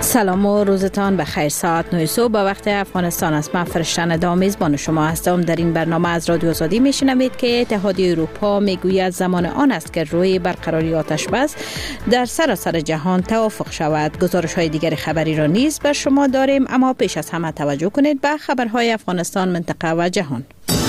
سلام و روزتان بخیر. ساعت 9 صبح به وقت افغانستان است. من فرشتن دامیزبان شما هستم. در این برنامه از رادیو آزادی میشنوید که اتحادیه اروپا میگوید زمان آن است که روی برقراری آتش بس در سراسر جهان توافق شود. گزارش های دیگر خبری را نیز بر شما داریم، اما پیش از همه توجه کنید به خبرهای افغانستان، منطقه و جهان.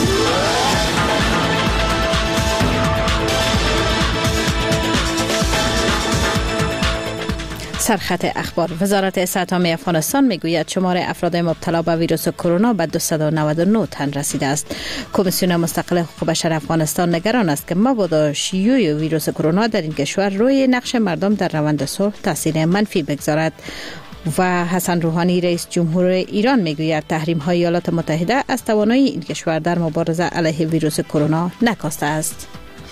سرخط اخبار. وزارت صحت عامه افغانستان میگوید شمار افراد مبتلا به ویروس کرونا به 299 تن رسیده است. کمیسیون مستقل حقوق بشر افغانستان نگران است که مبادا شیوع ویروس کرونا در این کشور روی نقش مردم در روند صلح تاثیر منفی بگذارد. و حسن روحانی رئیس جمهور ایران میگوید تحریم های ایالات متحده از توانایی این کشور در مبارزه علیه ویروس کرونا نکاسته است.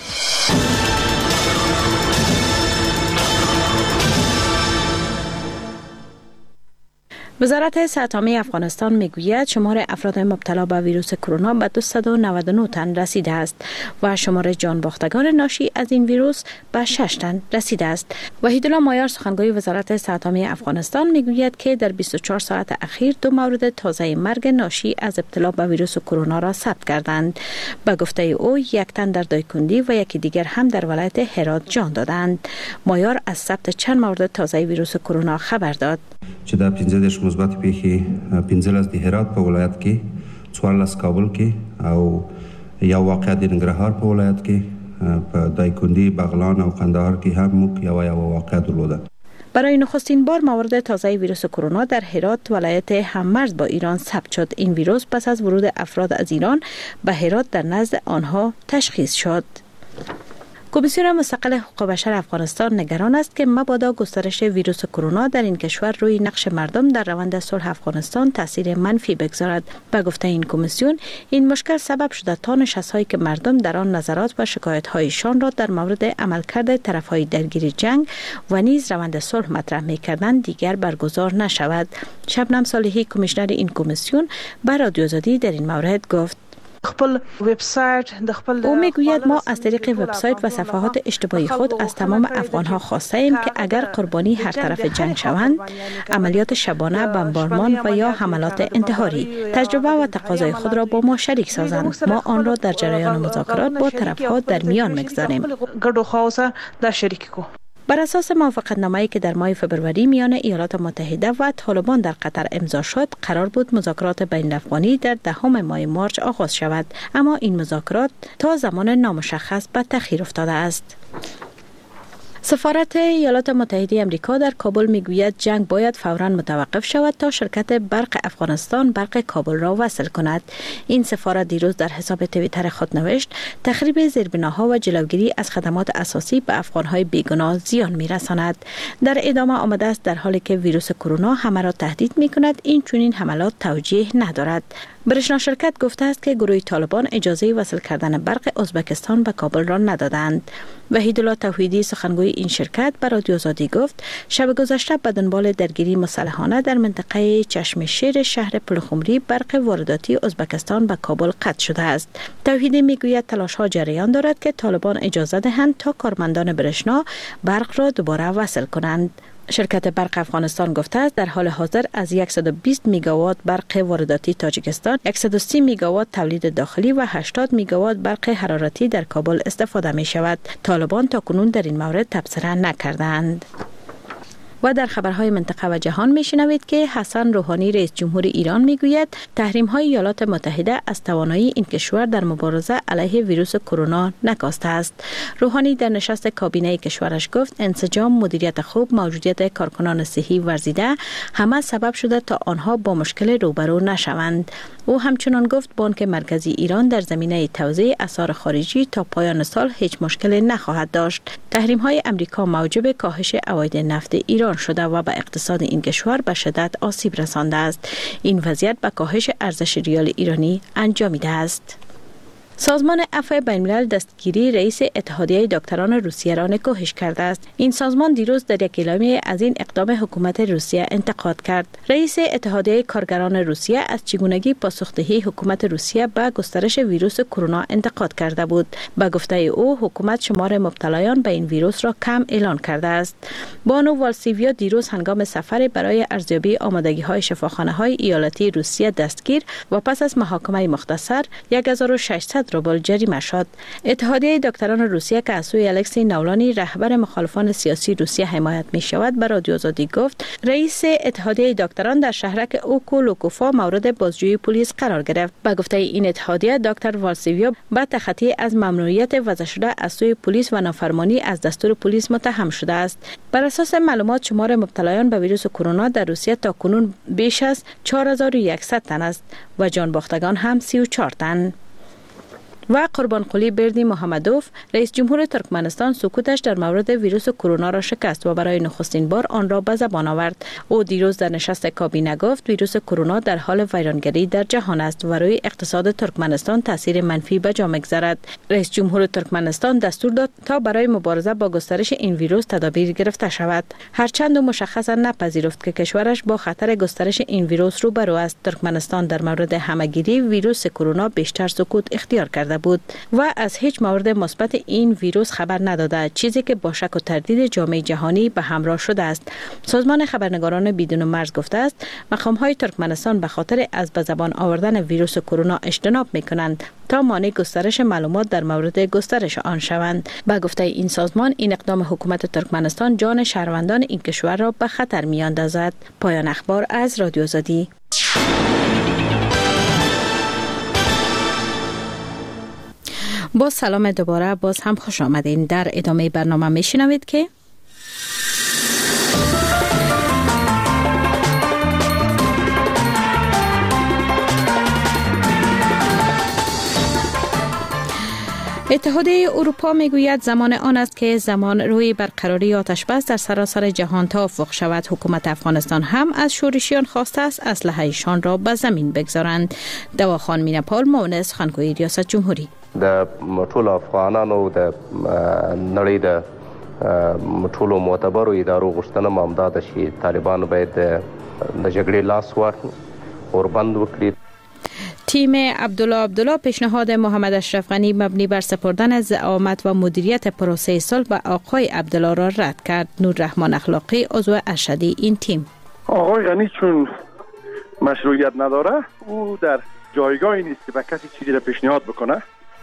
وزارت صحت عامه افغانستان میگوید شمار افراد مبتلا به ویروس کرونا به 299 تن رسیده است و شمار جان باختگان ناشی از این ویروس به 6 تن رسیده است. وحیدالله مایار سخنگوی وزارت صحت عامه افغانستان میگوید که در 24 ساعت اخیر 2 مورد تازه مرگ ناشی از ابتلا به ویروس کرونا را ثبت کردند. به گفته او 1 تن در دایکندی و یکی دیگر هم در ولایت هرات جان دادند. مایار از ثبت چند مورد تازه ویروس کرونا خبر داد. چې دا 15 مثبت پیښې 15 د هرات په ولایت کې 14 کابل کې او یو واقعه د ننګرهار په ولایت کې په دایکندی بغلان او قندهار کې هم موږ یو واقعه درلوده. برای نخستین بار مورد تازه ویروس کرونا در هرات ولایت هممرز با ایران ثبت شد. این ویروس پس از ورود افراد از ایران به هرات در نزد آنها تشخیص شد. کمیسیون مستقل حقوق بشر افغانستان نگران است که مبادا گسترش ویروس کرونا در این کشور روی نقش مردم در روند صلح افغانستان تاثیر منفی بگذارد. به گفته این کمیسیون این مشکل سبب شده تا نشست‌هایی که مردم در آن نظرات و شکایت‌هایشان را در مورد عملکرد طرف‌های درگیر جنگ و نیز روند صلح مطرح می‌کردند دیگر برگزار نشود. شبنم صالحی کمیشنر این کمیسیون به رادیو آزادی در این مورد گفت او میگوید ما از طریق وبسایت و صفحات اجتماعی خود از تمام افغانها خواسته ایم که اگر قربانی هر طرف جنگ شوند، عملیات شبانه، بمبارمان و یا حملات انتحاری، تجربه و تقاضای خود را با ما شریک سازند. ما آن را در جریان مذاکرات با طرفها در میان میگذاریم. بر اساس موافقتنامه‌ای که در ماه فبروری میان ایالات متحده و طالبان در قطر امضا شد، قرار بود مذاکرات بین افغانی در 10 ماه مارس آغاز شود، اما این مذاکرات تا زمان نامشخص به تأخیر افتاده است. سفارت ایالات متحده آمریکا در کابل میگوید جنگ باید فوراً متوقف شود تا شرکت برق افغانستان برق کابل را وصل کند. این سفارت دیروز در حساب توییتر خود نوشت تخریب زیربناها و جلوگیری از خدمات اساسی به افغانهای بیگناه زیان میرساند. در ادامه آمده است در حالی که ویروس کرونا همه را تهدید میکند این چنین حملات توجیه ندارد. برشنا شرکت گفته است که گروه طالبان اجازه وصل کردن برق ازبکستان به کابل را ندادند. وحیدالله توحیدی سخنگوی این شرکت به رادیو آزادی گفت شب گذشته به دنبال درگیری مسلحانه در منطقه چشم شیر شهر پلخمری برق وارداتی ازبکستان به کابل قطع شده است. توحیدی میگوید تلاش‌ها جریان دارد که طالبان اجازه دهند تا کارمندان برشنا برق را دوباره وصل کنند. شرکت برق افغانستان گفته است در حال حاضر از 120 میگاوات برق وارداتی تاجیکستان، 130 میگاوات تولید داخلی و 80 میگاوات برق حرارتی در کابل استفاده می شود. طالبان تاکنون در این مورد تبصره نکردند. و در خبرهای منطقه و جهان میشنوید که حسن روحانی رئیس جمهور ایران میگوید تحریم‌های ایالات متحده از توانایی این کشور در مبارزه علیه ویروس کرونا نکاسته است. روحانی در نشست کابینه کشورش گفت انسجام، مدیریت خوب، موجودیت کارکنان صحی ورزیده همه سبب شده تا آنها با مشکل روبرو نشوند. او همچنان گفت بانک مرکزی ایران در زمینه توزیع اسعار خارجی تا پایان سال هیچ مشکلی نخواهد داشت. تحریم‌های آمریکا موجب کاهش عواید نفت ایران شده و به اقتصاد این کشور به شدت آسیب رسانده است. این وضعیت به کاهش ارزش ریال ایرانی انجامیده است. سازمان عفو بین‌الملل دستگیری رئیس اتحادیه دکتران روسیه را نکوهش کرده است. این سازمان دیروز در یک اعلامیه از این اقدام حکومت روسیه انتقاد کرد. رئیس اتحادیه کارگران روسیه از چگونگی پاسخدهی حکومت روسیه به گسترش ویروس کرونا انتقاد کرده بود. به گفته او حکومت شمار مبتلایان به این ویروس را کم اعلان کرده است. بانو والسیویا دیروز هنگام سفر برای ارزیابی آمادگی‌های شفاخانه‌های ایالتی روسیه دستگیر و پس از محاکمه مختصر 1600 روبل جریمه شد. اتحادیه دکتران روسیه که از سوی الکسی ناولانی رهبر مخالفان سیاسی روسیه حمایت می شود به رادیو آزادی گفت رئیس اتحادیه دکتران در شهرک اوکولوکوفا مورد بازجویی پلیس قرار گرفت. به گفته این اتحادیه دکتر والسیویا به تخطی از ممنوعیت وضع شده از سوی پلیس و نافرمانی از دستور پلیس متهم شده است. بر اساس معلومات شمار مبتلایان به ویروس کرونا در روسیه تاکنون بیش از 4100 تن است و جان باختگان هم 34 تن. و قربانقلی بردی محمدوف رئیس جمهور ترکمنستان سکوتش در مورد ویروس کرونا را شکست و برای نخستین بار آن را به زبان آورد. او دیروز در نشست کابینه گفت ویروس کرونا در حال ویرانگری در جهان است و روی اقتصاد ترکمنستان تاثیر منفی به جا می‌گذارد. رئیس جمهور ترکمنستان دستور داد تا برای مبارزه با گسترش این ویروس تدابیر گرفته شود. هرچند او مشخصا نپذیرفت که کشورش با خطر گسترش این ویروس روبرو است. ترکمنستان در مورد همه‌گیری ویروس کرونا بیشتر سکوت اختیار کرده بود و از هیچ مورد مثبت این ویروس خبر نداده، چیزی که با شک و تردید جامعه جهانی به همراه شده است. سازمان خبرنگاران بدون مرز گفته است مقام‌های ترکمنستان به خاطر از به زبان آوردن ویروس کرونا اجتناب می‌کنند تا مانع گسترش معلومات در مورد گسترش آن شوند. به گفته این سازمان این اقدام حکومت ترکمنستان جان شهروندان این کشور را به خطر می‌اندازد. پایان اخبار از رادیو آزادی. با سلام دوباره، باز هم خوش آمدین. در ادامه برنامه میشنوید که اتحادیه اروپا میگوید زمان آن است که زمان روی برقراری آتش بس در سراسر جهان توافق شود. حکومت افغانستان هم از شورشیان خواسته است اسلحه‌شان را به زمین بگذارند. دواخان مینپال معاون سخنگوی ریاست جمهوری د ټولو افغانانو د نړۍ د ټولو معتبرو ادارو غوښتنه همدا ده چې طالبان باید د جګړې لاس واخلي اور بند وکړي. تیم عبدالله پیشنهاد محمد اشرف غنی مبنی بر سپردن زعامت و مدیریت پروسه صلح به آقای عبدالله را رد کرد. نور رحمان اخلاقی عضو ارشدی این تیم: آقای غنی چون مشروعیت نداره او در جایگاهی نیست که به کسی چیزی را پیشنهاد بکنه.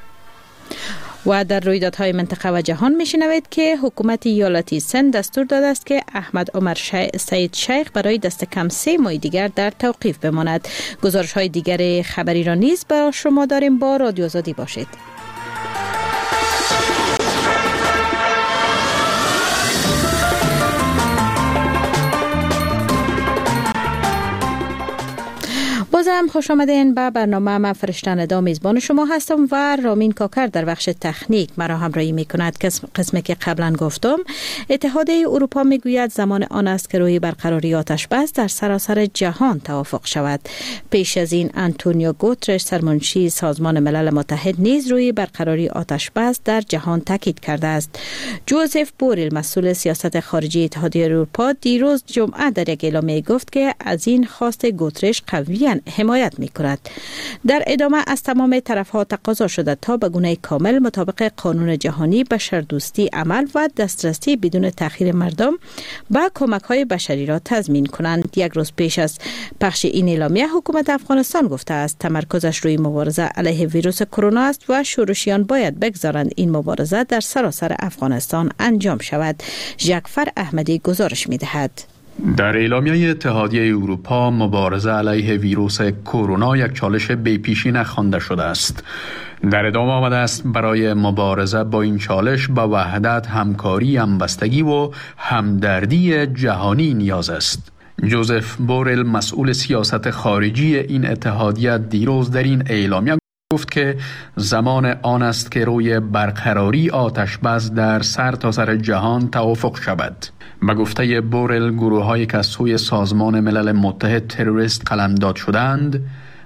و در رویدادهای منطقه و جهان میشنوید که حکومت ایالتی سند دستور داده است که احمد عمر سید شیخ برای دست کم 3 ماه دیگر در توقیف بماند. گزارش های دیگر خبری را نیز برای شما داریم. با رادیو آزادی باشید. بازم خوش آمدین به برنامه. من فرشته ندا میزبان شما هستم و رامین کاکر در بخش تکنیک مرا همراهی میکند. قسمی که قبلا گفتم اتحادیه اروپا میگوید زمان آن است که روی برقراری آتش بس در سراسر جهان توافق شود. پیش از این آنتونیو گوترش سرمنشی سازمان ملل متحد نیز روی برقراری آتش بس در جهان تاکید کرده است. جوزف بوریل مسئول سیاست خارجی اتحادیه اروپا دیروز جمعه در یک اعلامیه گفت که از این خواست گوترش قویاً حمایت می‌کند. در ادامه از تمام طرف‌ها تقاضا شده تا به گونه کامل مطابق قانون جهانی بشردوستی عمل و دسترسی بدون تأخیر مردم به کمک‌های بشری را تضمین کنند. یک روز پیش از پخش این اعلامیه حکومت افغانستان گفته است تمرکزش روی مبارزه علیه ویروس کرونا است و شورشیان باید بگذارند این مبارزه در سراسر افغانستان انجام شود. جعفر احمدی گزارش می‌دهد. در اعلامیه اتحادیه اروپا مبارزه علیه ویروس کرونا یک چالش بی‌پیشینه خوانده شده است. در ادامه آمده است برای مبارزه با این چالش به وحدت، همکاری، همبستگی و همدردی جهانی نیاز است. جوزف بوریل مسئول سیاست خارجی این اتحادیه دیروز در این اعلامیه گفت که زمان آن است که روی برقراری آتش بس در سرتاسر جهان توافق شود. به گفته بوریل گروه‌هایی که از سوی سازمان ملل متحد تروریست قلمداد شدند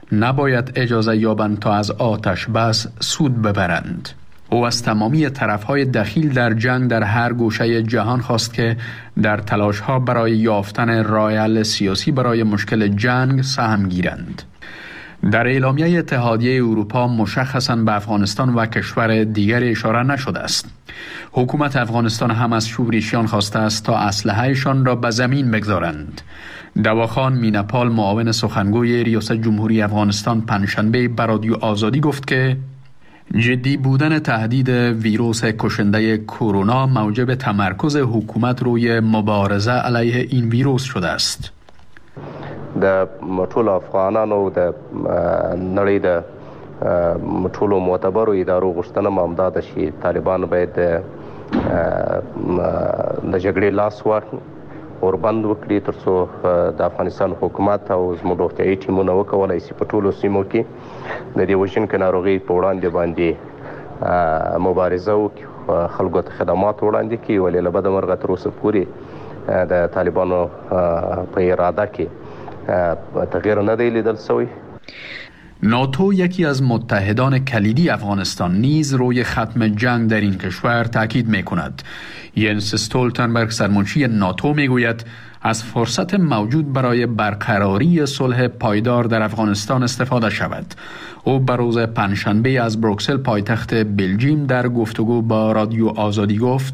نباید اجازه یابند تا از آتش بس سود ببرند. او از تمامی طرفهای دخیل در جنگ در هر گوشه جهان خواست که در تلاش‌ها برای یافتن راه حل سیاسی برای مشکل جنگ سهم گیرند. در اعلامیه اتحادیه اروپا مشخصاً به افغانستان و کشور دیگر اشاره نشده است. حکومت افغانستان هم از شورشیان خواسته است تا اسلحه‌شان را به زمین بگذارند. دواخان مینپال معاون سخنگوی ریاست جمهوری افغانستان پنجشنبه به رادیو آزادی گفت که جدی بودن تهدید ویروس کشنده کرونا موجب تمرکز حکومت روی مبارزه علیه این ویروس شده است. د ټولو افغانانو د نړۍ د ټولو معتبرو ادارو غوښتنه همدا ده چې طالبان باید د جګړې لاس وربند وکړي ترڅو د افغانستان حکومت او زموږ روغتیایي ټیمونه وکولای شي په ټولو سیمو کې د دې وژونکې ناروغۍ په وړاندې باندې مبارزه وکړي، خلکو ته خدمات وړاندې کړي. ولې له بده مرغه تر اوسه پورې د طالبانو په اراده کې تغییر نه دی لیدل شوی. ناتو یکی از متحدان کلیدی افغانستان نیز روی ختم جنگ در این کشور تاکید می کند. ینس استولتنبرگ سرمنشی ناتو می گوید از فرصت موجود برای برقراری صلح پایدار در افغانستان استفاده شود. او به روز پنجشنبه از بروکسل پایتخت بلژیم در گفتگو با رادیو آزادی گفت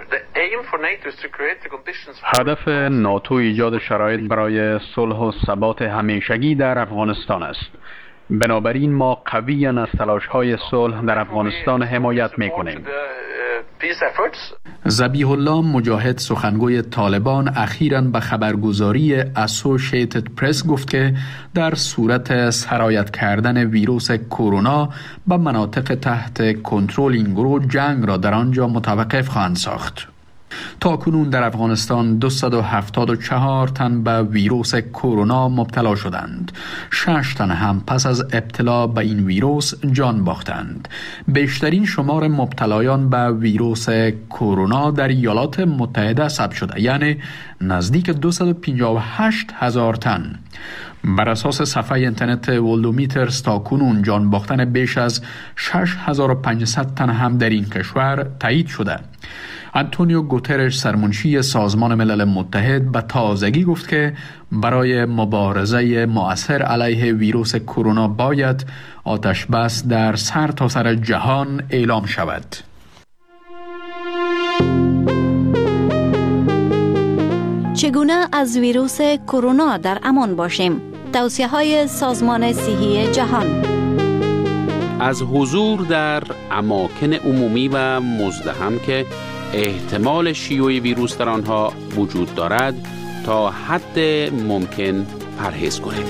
هدف ناتو ایجاد شرایط برای صلح و ثبات همیشگی در افغانستان است. بنابراین ما قویاً از تلاش‌های صلح در افغانستان حمایت می‌کنیم. ذبیح الله مجاهد سخنگوی طالبان اخیراً به خبرگزاری اسوسییتد پرس گفت که در صورت سرایت کردن ویروس کرونا به مناطق تحت کنترل این گروه جنگ را در آنجا متوقف خواهند ساخت. تا کنون در افغانستان 274 تن به ویروس کرونا مبتلا شدند. 6 تن هم پس از ابتلا به این ویروس جان باختند. بیشترین شمار مبتلایان به ویروس کرونا در ایالات متحده ثبت شده، یعنی نزدیک 258 هزار تن. بر اساس صفحه اینترنت ولدومیترز تا کنون جان باختن بیش از 6500 تن هم در این کشور تایید شده. آنتونیو گوترش سرمنشی سازمان ملل متحد به تازگی گفت که برای مبارزه مؤثر علیه ویروس کرونا باید آتش بس در سرتاسر جهان اعلام شود. چگونه از ویروس کرونا در امان باشیم؟ توصیه‌های سازمان صحی جهان. از حضور در اماکن عمومی و مزدحم که احتمال شیوع ویروس در آنها وجود دارد تا حد ممکن پرهیز کنید.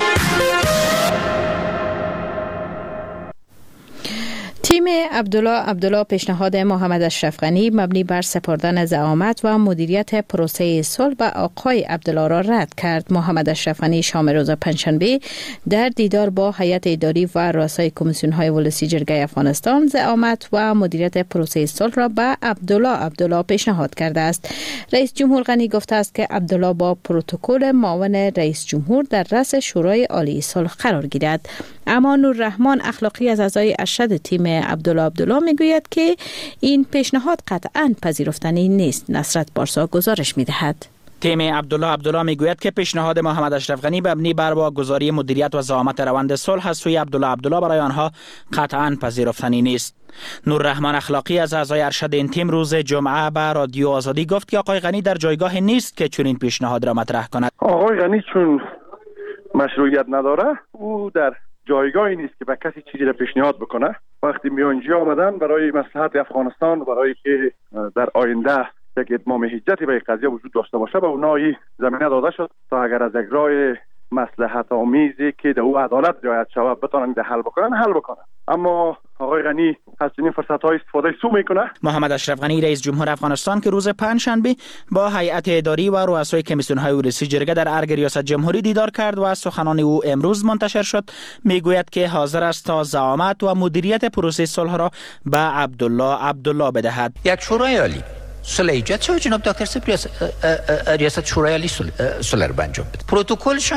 تیم عبدالله پیشنهاد محمد اشرف غنی مبنی بر سپردن زعامت و مدیریت پروسه صلح به آقای عبدالله را رد کرد. محمد اشرف غنی شام روز پنجشنبه در دیدار با هیئت اداری و رؤسای کمیسیون‌های ولسی جرگه افغانستان زعامت و مدیریت پروسه صلح را به عبدالله پیشنهاد کرده است. رئیس جمهور غنی گفته است که عبدالله با پروتکل معاون رئیس جمهور در رأس شورای عالی صلح قرار گیرد. اما نوررحمان اخلاقی از اعضای ارشد تیم عبدالله میگوید که این پیشنهاد قطعاً پذیرفتنی نیست. نصرت بارسا گزارش میدهد. تیم عبدالله میگوید که پیشنهاد محمد اشرف غنی مبنی بر واگذاری مدیریت و زعامت روند صلح از سوی عبدالله برای آنها قطعاً پذیرفتنی نیست. نوررحمان اخلاقی از اعضای ارشد این تیم روز جمعه به رادیو آزادی گفت که آقای غنی در جایگاه نیست که چنین پیشنهاد را مطرح کند. آقای غنی چون مشروعیت نداره، او در جایگاهی نیست که به کسی چیزی را پیشنهاد بکنه. وقتی میانجی آمدن برای مصلحت افغانستان، برای که در آینده یک اتمام حجتی به این قضیه وجود داشته باشه، به اونایی زمینه داده شد تا اگر از یک راه مصلحت آمیزی که در او عدالت رعایت شود بتونن حل بکنن. اما آقای غنی از این فرصت‌های استفاده سو میکنه. محمد اشرف غنی رئیس جمهور افغانستان که روز پنجشنبه با هیئت اداری و رؤسای کمیسیون‌های ولسی جرگه در ارگ ریاست جمهوری دیدار کرد و سخنان او امروز منتشر شد، میگوید که حاضر است تا زعامت و مدیریت پروسه صلح را به عبدالله بدهد. یک شورای عالی صلح ایجاد شد، جناب دکتر سپری ریاست شورای عالی صلح را انجام بده. پروتکلشان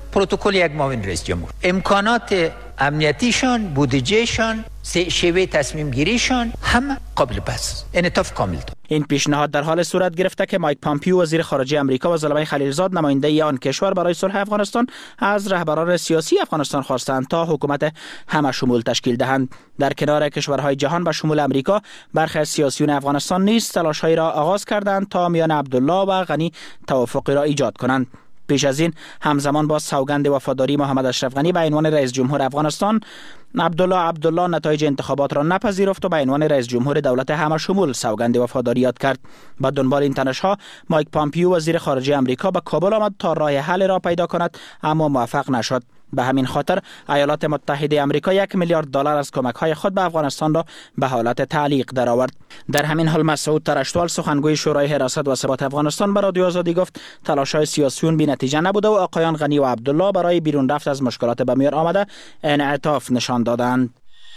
پروتکل یک معاون رئیس جمهور. امکانات امنیتیشان، بودجهشان، شیوه تصمیم گیریشان هم قابل بحث، انعطاف کامل دارد. این پیشنهاد در حال صورت گرفته که مایک پامپیو وزیر خارجه آمریکا و زلمه خلیلزاد نماینده آن کشور برای صلح افغانستان از رهبران سیاسی افغانستان خواستند تا حکومت همه شمول تشکیل دهند. در کنار کشورهای جهان به شمول آمریکا، برخی از سیاسیون افغانستان نیز تلاش‌هایی را آغاز کردند تا میان عبدالله و غنی توافقی را ایجاد کنند. پیش از این همزمان با سوگند وفاداری محمد اشرف غنی به عنوان رئیس جمهور افغانستان، عبدالله نتایج انتخابات را نپذیرفت و به عنوان رئیس جمهور دولت همه شمول سوگند وفاداری یاد کرد. با دنبال این تنش‌ها، مایک پامپیو وزیر خارجه آمریکا به کابل آمد تا راه حل را پیدا کند، اما موفق نشد. به همین خاطر ایالات متحده آمریکا 1 میلیارد دلار از کمک‌های خود به افغانستان را به حالت تعلیق درآورد. در همین حال مسعود ترشتوال، سخنگوی شورای حراست و ثبات افغانستان، به رادیو آزادی گفت تلاش‌های سیاسیون بی‌نتیجه نبوده و آقایان غنی و عبدالله برای بیرون رفت از مشکلات به میان آمده انعطاف نشان دادند.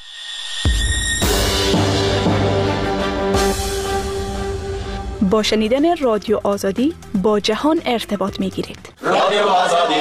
با شنیدن رادیو آزادی با جهان ارتباط می‌گیرید. رادیو آزادی.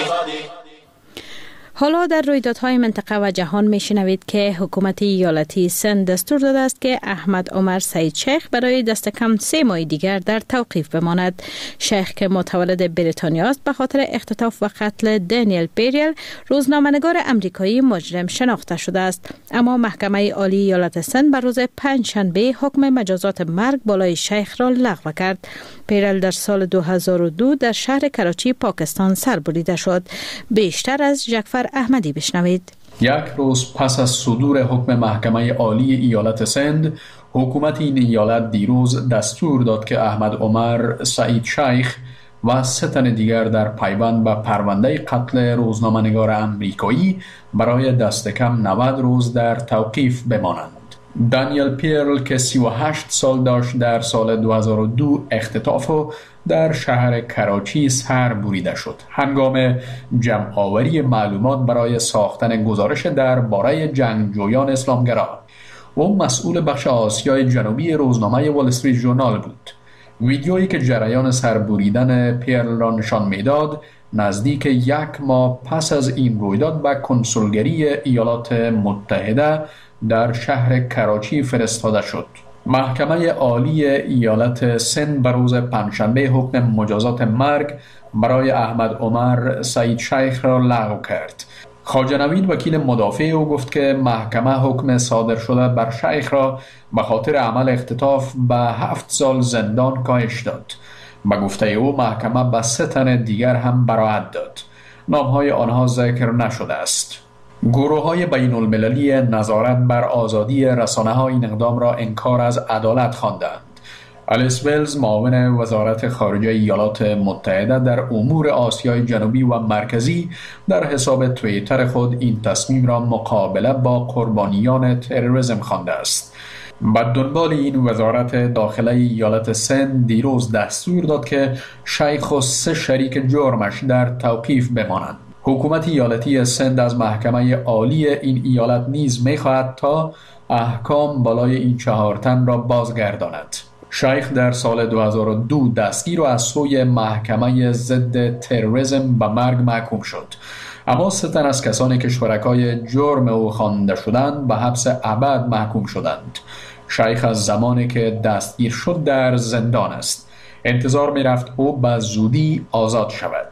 حالا در رویدادهای منطقه و جهان میشنوید که حکومت ایالتی سند دستور داده است که احمد عمر سعید شیخ برای دست کم 3 ماه دیگر در توقیف بماند. شیخ که متولد بریتانیا است، به خاطر اختطاف و قتل دانیل پیریل، روزنامه‌نگار آمریکایی مجرم شناخته شده است. اما محکمه عالی ایالت سند بر روز پنجشنبه حکم مجازات مرگ بالای شیخ را لغو کرد. پیریل در سال 2002 در شهر کراچی پاکستان سربریده شد. بیشتر از جعفر احمدی بشنوید. یک روز پس از صدور حکم محکمه عالی ایالت سند، حکومت این ایالت دیروز دستور داد که احمد عمر سعید شیخ و 3 تن دیگر در پیوند به پرونده قتل روزنامه‌نگار آمریکایی برای دست کم 90 روز در توقیف بمانند. دانیل پیرل که 38 سال داشت، در سال 2002 اختطاف و در شهر کراچی سر بریده شد. هنگام جمع‌آوری معلومات برای ساختن گزارش درباره جنگجویان اسلامگرا، او مسئول بخش آسیای جنوبی روزنامه وال استریت ژورنال بود. ویدیویی که جریان سربریدن پیرل را نشان میداد، نزدیک 1 ماه پس از این رویداد به کنسولگری ایالات متحده در شهر کراچی فرستاده شد. محکمه عالی ایالت سند بر روز پنجشنبه حکم مجازات مرگ برای احمد عمر سعید شیخ را لغو کرد. خواجه نوید، وکیل مدافع او، گفت که محکمه حکم صادر شده بر شیخ را به خاطر عمل اختطاف به 7 سال زندان کاهش داد. به گفته او، محکمه به 3 تن دیگر هم براءت داد. نامهای آنها ذکر نشده است. گروه‌های بین‌المللی نظارت بر آزادی رسانه‌ها این اقدام را انکار از عدالت خواندند. الیس ولز، معاون وزارت خارجه ایالات متحده در امور آسیای جنوبی و مرکزی، در حساب توییتر خود این تصمیم را مقابله با قربانیان تروریسم خوانده است. بعد دنبال این، وزارت داخله ایالت سند دیروز دستور داد که شیخ و 3 شریک جرمش در توقیف بمانند. حکومت ایالتی سند از محکمه عالی این ایالت نیز می‌خواهد تا احکام بالای این 4 تن را بازگرداند. شیخ در سال 2002 دستگیر و از سوی محکمه ضد تروریسم به مرگ محکوم شد. اما 3 تن از کسانی که شرکای جرم او خوانده شدند به حبس ابد محکوم شدند. شیخ از زمانی که دستگیر شد در زندان است. انتظار می‌رفت او به زودی آزاد شود.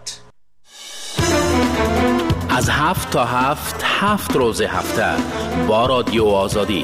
از 7 تا 7 روز هفته با رادیو آزادی.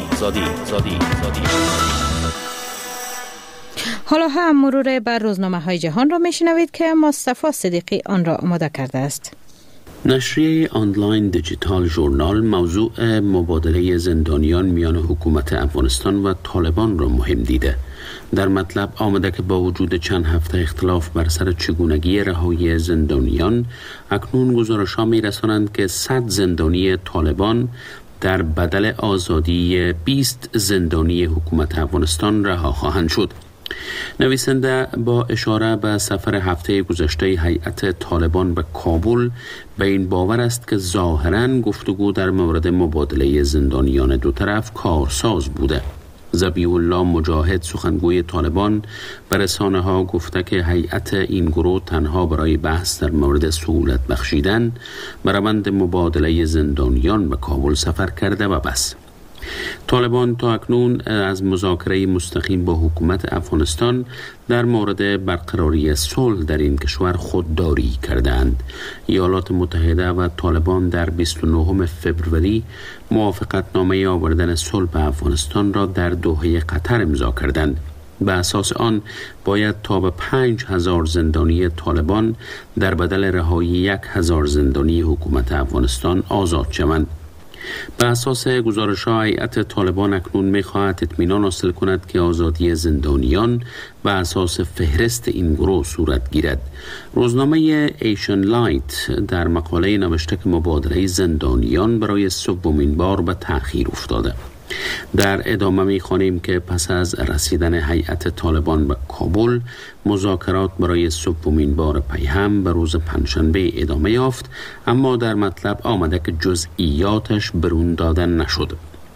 حالا هم مرور بر روزنامه‌های جهان را میشنوید که مصطفی صدیقی آن را آماده کرده است. نشریه آنلاین دیجیتال ژورنال موضوع مبادله زندانیان میان حکومت افغانستان و طالبان را مهم دیده. در مطلب آمده که با وجود چند هفته اختلاف بر سر چگونگی رهایی زندانیان، اکنون گزارش‌ها می‌رسانند که 100 زندانی طالبان در بدل آزادی 20 زندانی حکومت افغانستان رها خواهند شد. نویسنده با اشاره به سفر هفته گذشته هیئت طالبان به کابل به این باور است که ظاهراً گفتگو در مورد مبادله زندانیان دو طرف کارساز بوده. ذبیح الله مجاهد سخنگوی طالبان به رسانه‌ها گفته که هیئت این گروه تنها برای بحث در مورد سهولت بخشیدن به روند مبادله زندانیان به کابل سفر کرده و بس. طالبان تا اکنون از مذاکره مستقیم با حکومت افغانستان در مورد برقراری صلح در این کشور خودداری کردند. ایالات متحده و طالبان در 29 فوریه موافقتنامه آوردن صلح به افغانستان را در دوحه قطر امضا کردند. به اساس آن باید تا به 5000 زندانی طالبان در بدل رهایی 1000 زندانی حکومت افغانستان آزاد شوند. به اساس گزارش‌ها هیئت طالبان اکنون می‌خواهد اطمینان حاصل کند که آزادی زندانیان به اساس فهرست این گروه صورت گیرد. روزنامه ایشن لایت در مقاله نوشته که مبادله زندانیان برای سومین بار به تأخیر افتاده. در ادامه می‌خوانیم که پس از رسیدن هیئت طالبان به کابل، مذاکرات برای سومین بار پی هم به روز پنجشنبه ادامه یافت، اما در مطلب آمده که جزئیاتش برون داده نشد.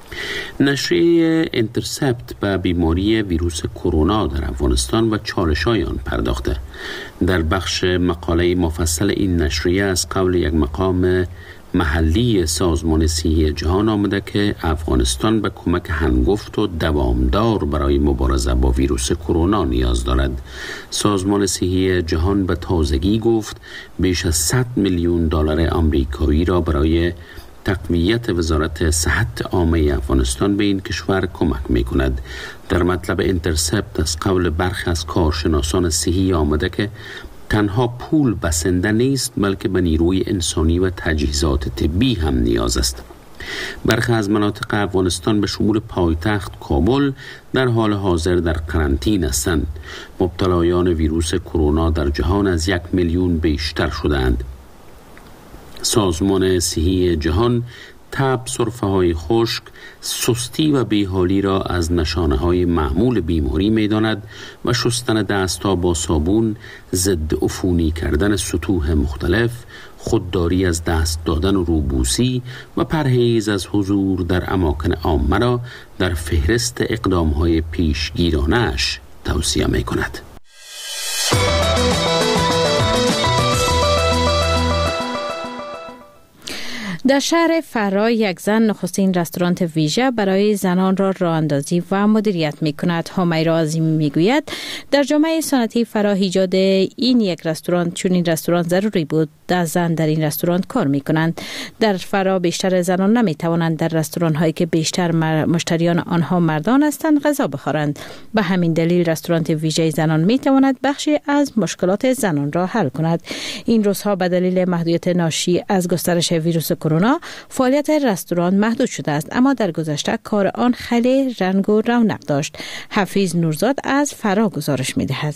نشریه اینترسپت به بیماری ویروس کرونا در افغانستان و چالش‌های آن پرداخته. در بخش مقاله مفصل این نشریه از قول یک مقام محلی سازمان صحی جهان آمده که افغانستان به کمک هنگفت و دوامدار برای مبارزه با ویروس کرونا نیاز دارد. سازمان صحی جهان به تازگی گفت بیش از 100 میلیون دلار آمریکایی را برای تقویت وزارت صحت عامه افغانستان به این کشور کمک می کند. در مطلب اینترسپت از قول برخی از کارشناسان صحی آمده که تنها پول بسنده نیست، بلکه به نیروی انسانی و تجهیزات طبی هم نیاز است. برخی از مناطق افغانستان به شمول پایتخت کابل در حال حاضر در قرنطینه هستند. مبتلایان ویروس کرونا در جهان از 1 میلیون بیشتر شدند. سازمان صحی جهان تب، سرفه‌های خشک، سستی و بیحالی را از نشانه‌های معمول بیماری می‌داند و شستن دست‌ها با صابون، ضد عفونی کردن سطوح مختلف، خودداری از دست دادن و روبوسی و پرهیز از حضور در اماکن عامه را در فهرست اقدام‌های پیشگیرانه‌اش توصیه می‌کند. در شهر فرا یک زن نخستین رستوران ویژه برای زنان را راه اندازی و مدیریت می کند. همیرا عظیمی می گوید در جامعه سنتی فرا ایجاد این یک رستوران چون این رستوران ضروری بود. 10 زن در این رستوران کار می کنند. در فرا بیشتر زنان نمی توانند در رستوران هایی که بیشتر مشتریان آنها مردان هستند غذا بخورند. به همین دلیل رستوران ویژه زنان می تواند بخشی از مشکلات زنان را حل کند. این روزها به دلیل محدودیت ناشی از گسترش ویروس کرونا فعالیت رستوران محدود شده است، اما در گذشته کار آن خیلی رنگ و رونق داشت. حفیظ نورزاد از فرا گزارش می‌دهد.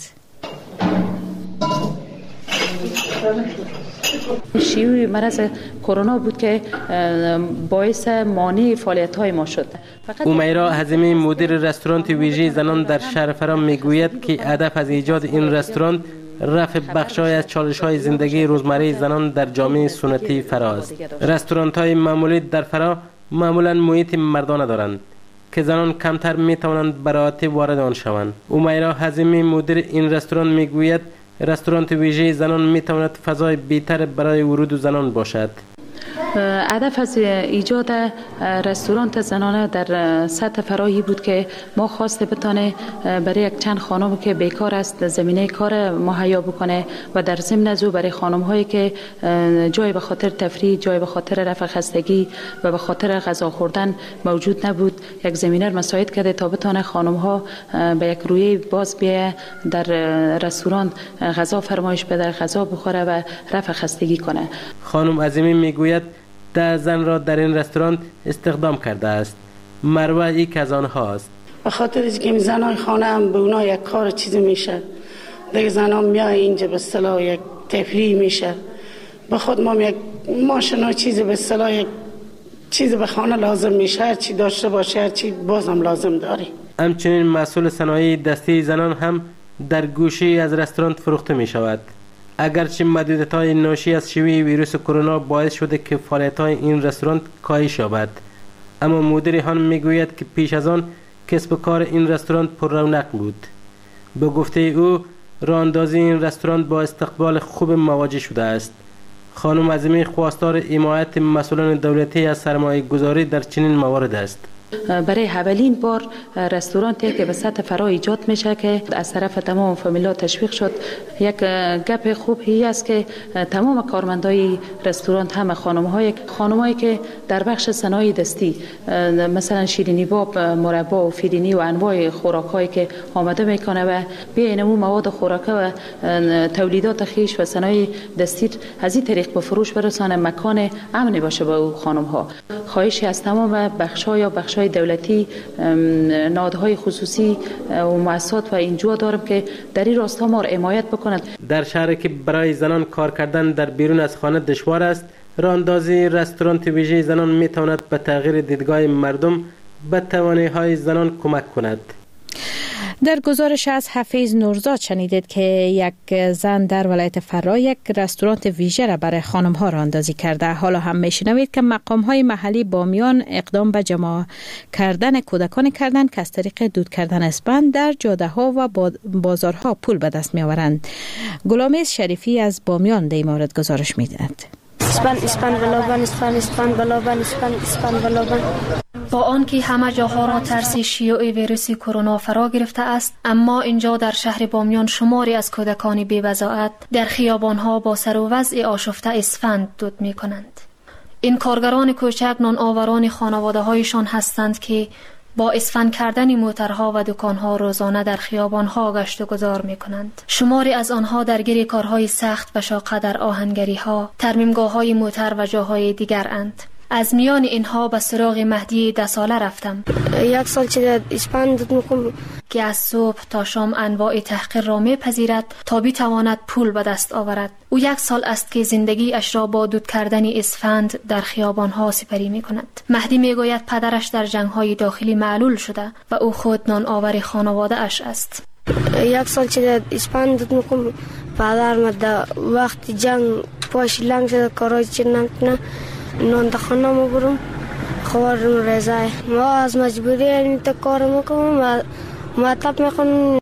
شیوع مرض کرونا بود که باعث مانع فعالیت‌های ما شد. امیرا حزیمی مدیر رستوران ویژه زنان در شهر فرا میگوید که هدف از ایجاد این رستوران رفع بخش‌های از چالش‌های زندگی روزمره زنان در جامعه سنتی فرا است. رستوران‌های معمولی در فرا معمولاً محیط مردانه دارند که زنان کمتر می‌توانند به راحتی وارد آن شوند. امیرا حزیمی مدیر این رستوران میگوید رستوران ویژه زنان می‌تواند فضای بهتر برای ورود زنان باشد. هدف از ایجاد رستوران زنانه در سطح فرایی بود که ما خواسته بتانه برای یک چند خانم که بیکار است زمینه کار مهیا بکنه و در ضمن از او برای خانم هایی که جای به خاطر تفریح، جای به خاطر رفع خستگی و به خاطر غذا خوردن موجود نبود، یک زمینه را مساعد کرده تا بتانه خانم ها به یک رویه باز بیه در رستوران غذا فرمایش بده، غذا بخوره و رفع خستگی کنه. خانم عظیمی میگوید 10 زن را در این رستوران استخدام کرده است. مروه یک از آنها است. به خاطر اینکه زنای خانه هم به اونا یک کار چیزی میشه، دیگه زنها میای اینجا به اصطلاح یک تفریح میشه. به خود ما یک ماشینا چیزی به اصطلاح یک چیزی به خانه لازم میشه، هر چی داشته باشه هر چی بازم لازم داری. همچنین مسئول صنایع دستی زنان هم در گوشه از رستوران فروخته می شود. اگرچه محدودیت‌های ناشی از شیوع ویروس کرونا باعث شده که فعالیت‌های این رستوران کاهش یابد، اما مدیر آن میگوید که پیش از آن کسب و کار این رستوران پر رونق بود. به گفته او راه اندازی این رستوران با استقبال خوب مواجه شده است. خانم عظیمی خواستار حمایت مسئولان دولتی از سرمایه گذاری در چنین موارد است. برای اولین بار رستورانتی که به سطح فرا ایجاد میشه که از طرف تمام فامیلا تشویق شد، یک گپ خوب هی است که تمام کارمندای رستوران هم خانم‌هایی که در بخش صنایع دستی مثلا شیرینی باب، مربا و فیرینی و انواع خوراکایی که آماده میکنه و بین اون مواد خوراکه و تولیدات خیش و صنایع دستی از این طریق به فروش برسانه، مکان امنی باشه با او خانم‌ها. خواهشی از تمام بخش‌های دولتی، نهادهای خصوصی و مؤسسات و اینجا دارم که در این راستا ما را حمایت بکنند. در شهری که برای زنان کار کردن در بیرون از خانه دشوار است، راه اندازی رستوران ویژه زنان میتواند به تغییر دیدگاه مردم به توانایی‌های زنان کمک کند. در گزارش از حفیظ نورزاد شنیدید که یک زن در ولایت فرا یک رستوران ویژه را برای خانم‌ها راه اندازی کرده. حالا هم میشنوید که مقام‌های محلی بامیان اقدام به جمع کردن کودکان کردند که از طریق دود کردن اسپند در جاده‌ها و بازارها پول به دست می‌آورند. غلامیز شریفی از بامیان در این مورد گزارش می‌دهد. اسپند بلابن. با آنکه همه جاها را ترس شیوع ویروس کرونا فرا گرفته است، اما اینجا در شهر بامیان شماری از کودکان بی‌وضاحت در خیابان‌ها با سر و وضع آشفته اسفند دود می‌کنند. این کارگران کوچک نان‌آوران خانواده‌هایشان هستند که با اسفند کردن موترها و دکانها روزانه در خیابانها گشت و گذار می کنند. شماری از آنها درگیر کارهای سخت و شاق در آهنگری‌ها، ترمیمگاه‌های موتر و جاهای دیگر اند. از میان اینها به سراغ مهدی 10 ساله رفتم. 1 سال چه اسپند میکنم که از صبح تا شام انواع تحقیر را میپذیرد تا بتواند پول به دست آورد. او 1 سال است که زندگی اش را با دود کردن اسفند در خیابانها سپری میکند. مهدی میگوید پدرش در جنگ‌های داخلی معلول شده و او خود نان آور خانواده اش است. 1 سال چه اسپند میکنم، پدرم در وقت جنگ پاش لنگ شده، کارای چه نمیکنه، نان دخانه ما برم خوارم رضای ما از مجبوری این کار میکنم و مطلب میخونم.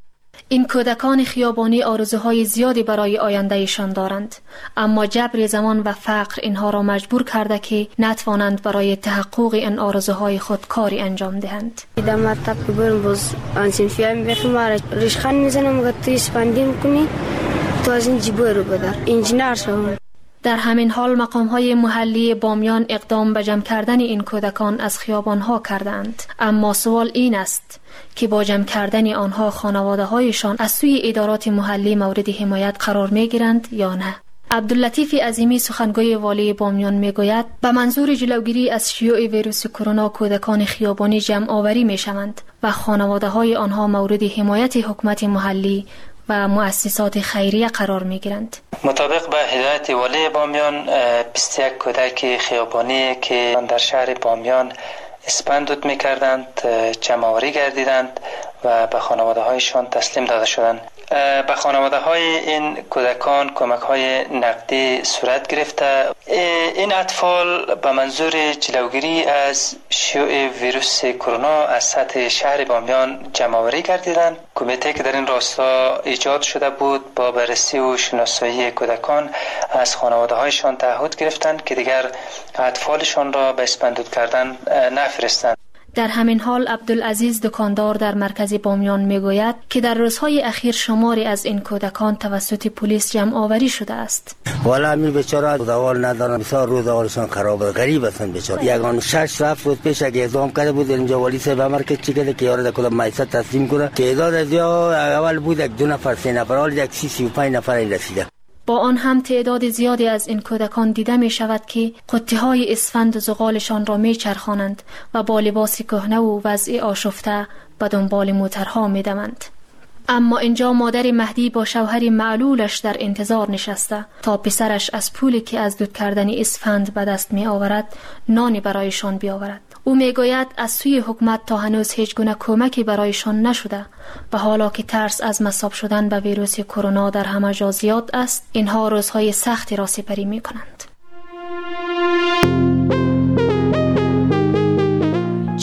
این کودکان خیابانی آرزوهای زیادی برای آیندهشان دارند، اما جبر زمان و فقر اینها را مجبور کرده که نتوانند برای تحقق این آرزوهای خود کاری انجام دهند. در مطلب که برم باز انسینفیای میبخیم ریشخان میزنم و توی اسپندی میکنی تو از این جیبوی رو بدر انجینر شدم. در همین حال مقام‌های محلی بامیان اقدام به جمع کردن این کودکان از خیابان‌ها کردند، اما سوال این است که با جمع کردن آنها خانواده‌هایشان از سوی ادارات محلی مورد حمایت قرار می‌گیرند یا نه. عبداللطیف عظیمی سخنگوی والی بامیان میگوید به منظور جلوگیری از شیوع ویروس کرونا کودکان خیابانی جمع آوری می‌شوند و خانواده‌های آنها مورد حمایت حکومت محلی و مؤسسات خیریه قرار می گیرند. مطابق به هدایت والی بامیان 21 کودک خیابانی که در شهر بامیان اسپند دود می کردند جمع آوری گردیدند و به خانواده هایشان تسلیم داده شدند. به خانواده های این کودکان کمک های نقدی صورت گرفته. این اطفال به منظور جلوگیری از شیوع ویروس کرونا از سطح شهر بامیان جمع آوری گردیدند. کمیته که در این راستا ایجاد شده بود با بررسی و شناسایی کودکان از خانواده هایشان تعهد گرفتند که دیگر اطفالشان را به اسپند دود کردن نفرستند. در همین حال عبدالعزیز دکاندار در مرکز بامیان میگوید که در روزهای اخیر شماری از این کودکان توسط پلیس جمع آوری شده است. والا همین بیچاره روزوار ندارن، بسیار روزوارشان خرابه، غریب هستن بیچاره. یگان 6-7 روز پیش اگه اعزام کرده بود اینجا والی صاحب مرکز چی کرده که یارو کدام مایسه تسلیم کنه که تعداد از اول بود 1-2 نفر 3 نفر حال 35 نفر این رسیده. با آن هم تعداد زیادی از این کودکان دیده می شود که قطعه های اسفند و زغالشان را می چرخانند و با لباس کهنه و وضع آشفته به دنبال موترها می دوند. اما اینجا مادر مهدی با شوهر معلولش در انتظار نشسته تا پسرش از پولی که از دود کردن اسفند به دست می آورد نانی برایشان بیاورد. او میگوید از سوی حکومت تا هنوز هیچ گونه کمکی برایشان نشده و حالا که ترس از مصاب شدن به ویروس کرونا در همه جا زیاد است، اینها روزهای سختی را سپری می کنند.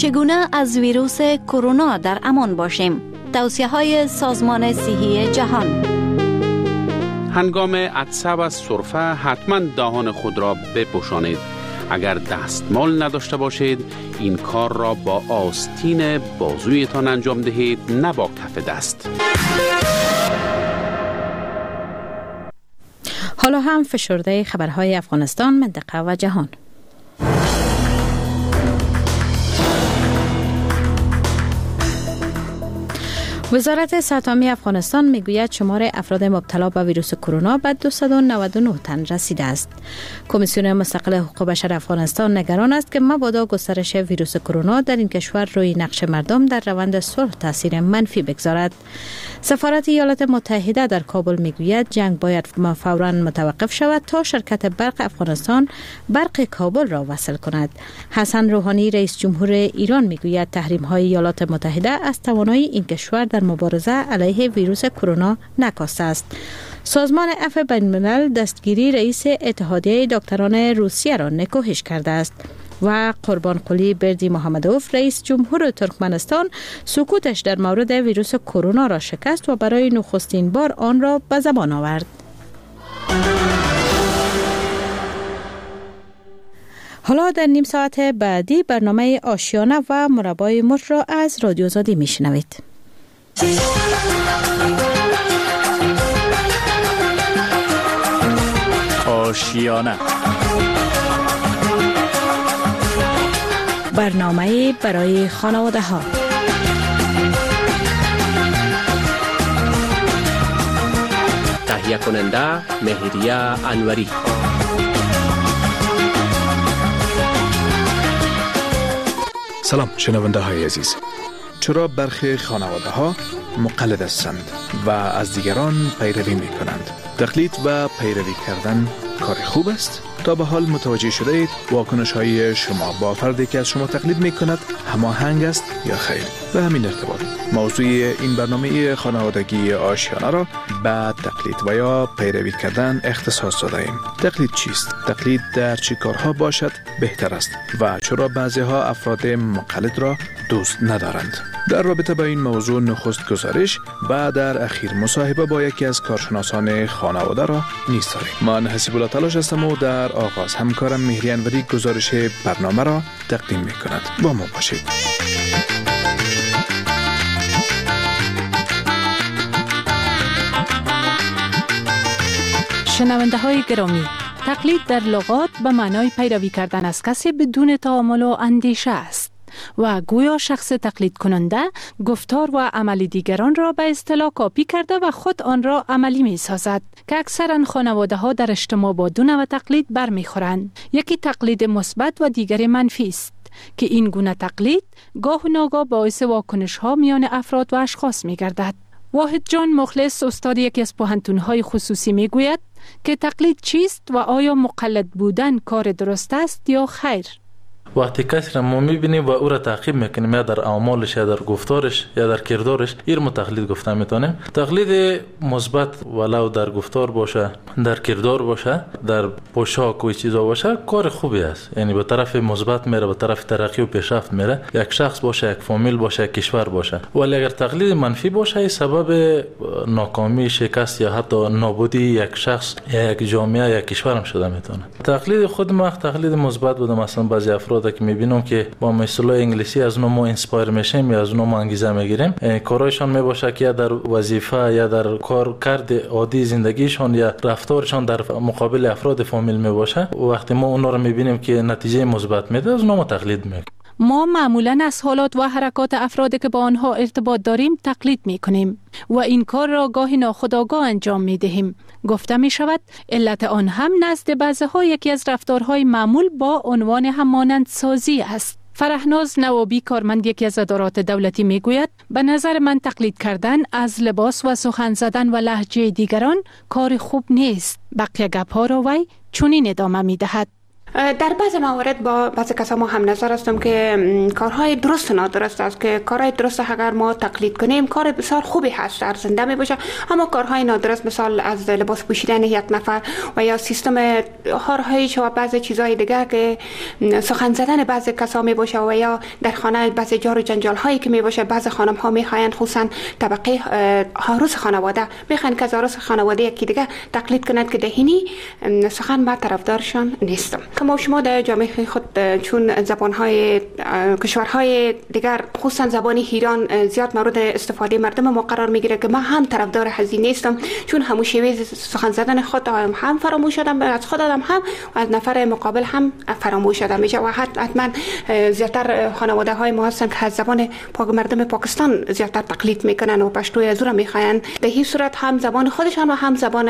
چگونه از ویروس کرونا در امان باشیم؟ توصیه‌های سازمان صحی جهان. هنگام عطسه و سرفه حتما دهان خود را بپوشانید. اگر دستمال نداشته باشید این کار را با آستین بازویتان انجام دهید، نه با کف دست. حالا هم فشرده خبرهای افغانستان، منطقه و جهان. وزارت صحت عامه افغانستان میگوید شمار افراد مبتلا به ویروس کرونا به 299 تن رسیده است. کمیسیون مستقل حقوق بشر افغانستان نگران است که مبادا گسترش ویروس کرونا در این کشور روی نقش مردم در روند صلح تاثیر منفی بگذارد. سفارت ایالات متحده در کابل میگوید جنگ باید فوراً متوقف شود تا شرکت برق افغانستان برق کابل را وصل کند. حسن روحانی رئیس جمهور ایران میگوید تحریم‌های ایالات متحده از توانایی این کشور در مبارزه علیه ویروس کرونا نکاسته است. سازمان عفو بین‌الملل دستگیری رئیس اتحادیه دکتران روسیه را نکوهش کرده است و قربانقلی بردی محمدوف رئیس جمهور ترکمنستان سکوتش در مورد ویروس کرونا را شکست و برای نخستین بار آن را به زبان آورد. حالا در نیم ساعت بعدی برنامه آشیانه و مربای مرغ را از رادیو آزادی میشنوید. آشیانه، برنامه برای خانواده ها. تهیه کننده مهریه انوری. سلام شنونده های عزیز. چرا برخی خانواده ها مقلد هستند و از دیگران پیروی می کنند؟ تقلید و پیروی کردن کار خوب است؟ تا به حال متوجه شده اید واکنش های شما با فردی که از شما تقلید می کند هماهنگ است یا خیر؟ به همین ارتباط موضوع این برنامه خانوادگی آشیانه را به تقلید و یا پیروی کردن اختصاص داده ایم. تقلید چیست؟ تقلید در چه کارها باشد بهتر است و چرا بعضی ها افراد مقلد را دوست ندارند؟ در رابطه با این موضوع نخست گزارش و در اخیر مصاحبه با یکی از کارشناسان خانواده را نیز داریم. من حسیب الله تلاش هستم و در آغاز همکارم مهری انوری گزارش برنامه را تقدیم می کند. با ما باشید. شنونده های گرامی، تقلید در لغات به معنای پیروی کردن از کسی بدون تأمل و اندیشه است و گویا شخص تقلید کننده گفتار و عمل دیگران را به اصطلاح کاپی کرده و خود آن را عملی می سازد که اکثرا خانواده ها در اجتماع با دو نوع تقلید برمیخورند. یکی تقلید مثبت و دیگری منفی است که این گونه تقلید گاه و ناگاه باعث واکنش ها میان افراد و اشخاص می گردد. واحد جان مخلص استاد یکی از پوهنتون‌های خصوصی می گوید که تقلید چیست و آیا مقلد بودن کار درست است یا خیر؟ وقتی کسی را ما میبینیم و او را تعقیب میکنیم یا در اعمالش یا در گفتارش یا در کردارش، این ما تقلید گفته میتونیم. تقلید مثبت ولو در گفتار باشه، در کردار باشه، در پوشاک و چیزا باشه، کار خوبی است. یعنی به طرف مثبت میره، به طرف ترقی و پیشرفت میره. یک شخص باشه، یک فامیل باشه، یک کشور باشه. ولی اگر تقلید منفی باشه، سبب ناکامی، شکست یا حتی نابودی یک شخص یا یک جامعه یا یک کشور هم شده میتونه. تقلید خود ما تقلید مثبت بوده. مثلا بعضی افراد که میبینم که با اصطلاح انگلیسی از اونها ما اینسپایر میشیم یا از اونها ما انگیزه میگیریم، کارایشان میباشه که یا در وظیفه یا در کار کرد عادی زندگیشان یا رفتارشان در مقابل افراد فامیل میباشه. وقتی ما اونها رو میبینیم که نتیجه مثبت میده، از اونها ما تقلید میکنیم. ما معمولاً از حالات و حرکات افرادی که با آنها ارتباط داریم تقلید میکنیم و این کار را گاهی ناخودآگاه انجام میدهیم. گفته می شود علت آن هم نزد بعضی‌ها یکی از رفتارهای معمول با عنوان همانند سازی است. فرهناز نوابی کارمند یکی از ادارات دولتی می گوید به نظر من تقلید کردن از لباس و سخن زدن و لهجه دیگران کار خوب نیست. بقیه گپ‌ها را وی چنین ادامه می دهد. در بعض موارد با بعض کسا ما هم نظر هستم که کارهای درست و نادرست است که کارهای درست اگر ما تقلید کنیم کار بسیار خوبی هست، ارزنده می باشه، اما کارهای نادرست مثال از لباس پوشیدن یک نفر و یا سیستم هارهایش و بعض چیزهای دیگر که سخن زدن بعض کسا می باشه و یا در خانه بعض جار و جنجال هایی که می باشه، بعض خانم ها می خواهند خصوصا طبقه عروس خانواده می خواهند که از عروس خانواده یکی دیگه تقلید کنند که دهینی سخن ما طرفدارشان نیستم. ما شما در جامعه خود چون زبانهای کشورهای دیگر خصوصا زبان ایران زیاد مورد استفاده مردم ما قرار میگیره که من هم طرفدار هزینه نیستم، چون همون شیوه سخن زدن خود هم فراموش شدم، از خودم هم و از نفر مقابل هم فراموش شدم میشه و حتما زیادتر خانواده های ما هستن که از زبان مردم پاکستان زیادتر تقلید میکنن و پشتوی از اون میخواین، به این صورت هم زبان خودشان و هم زبان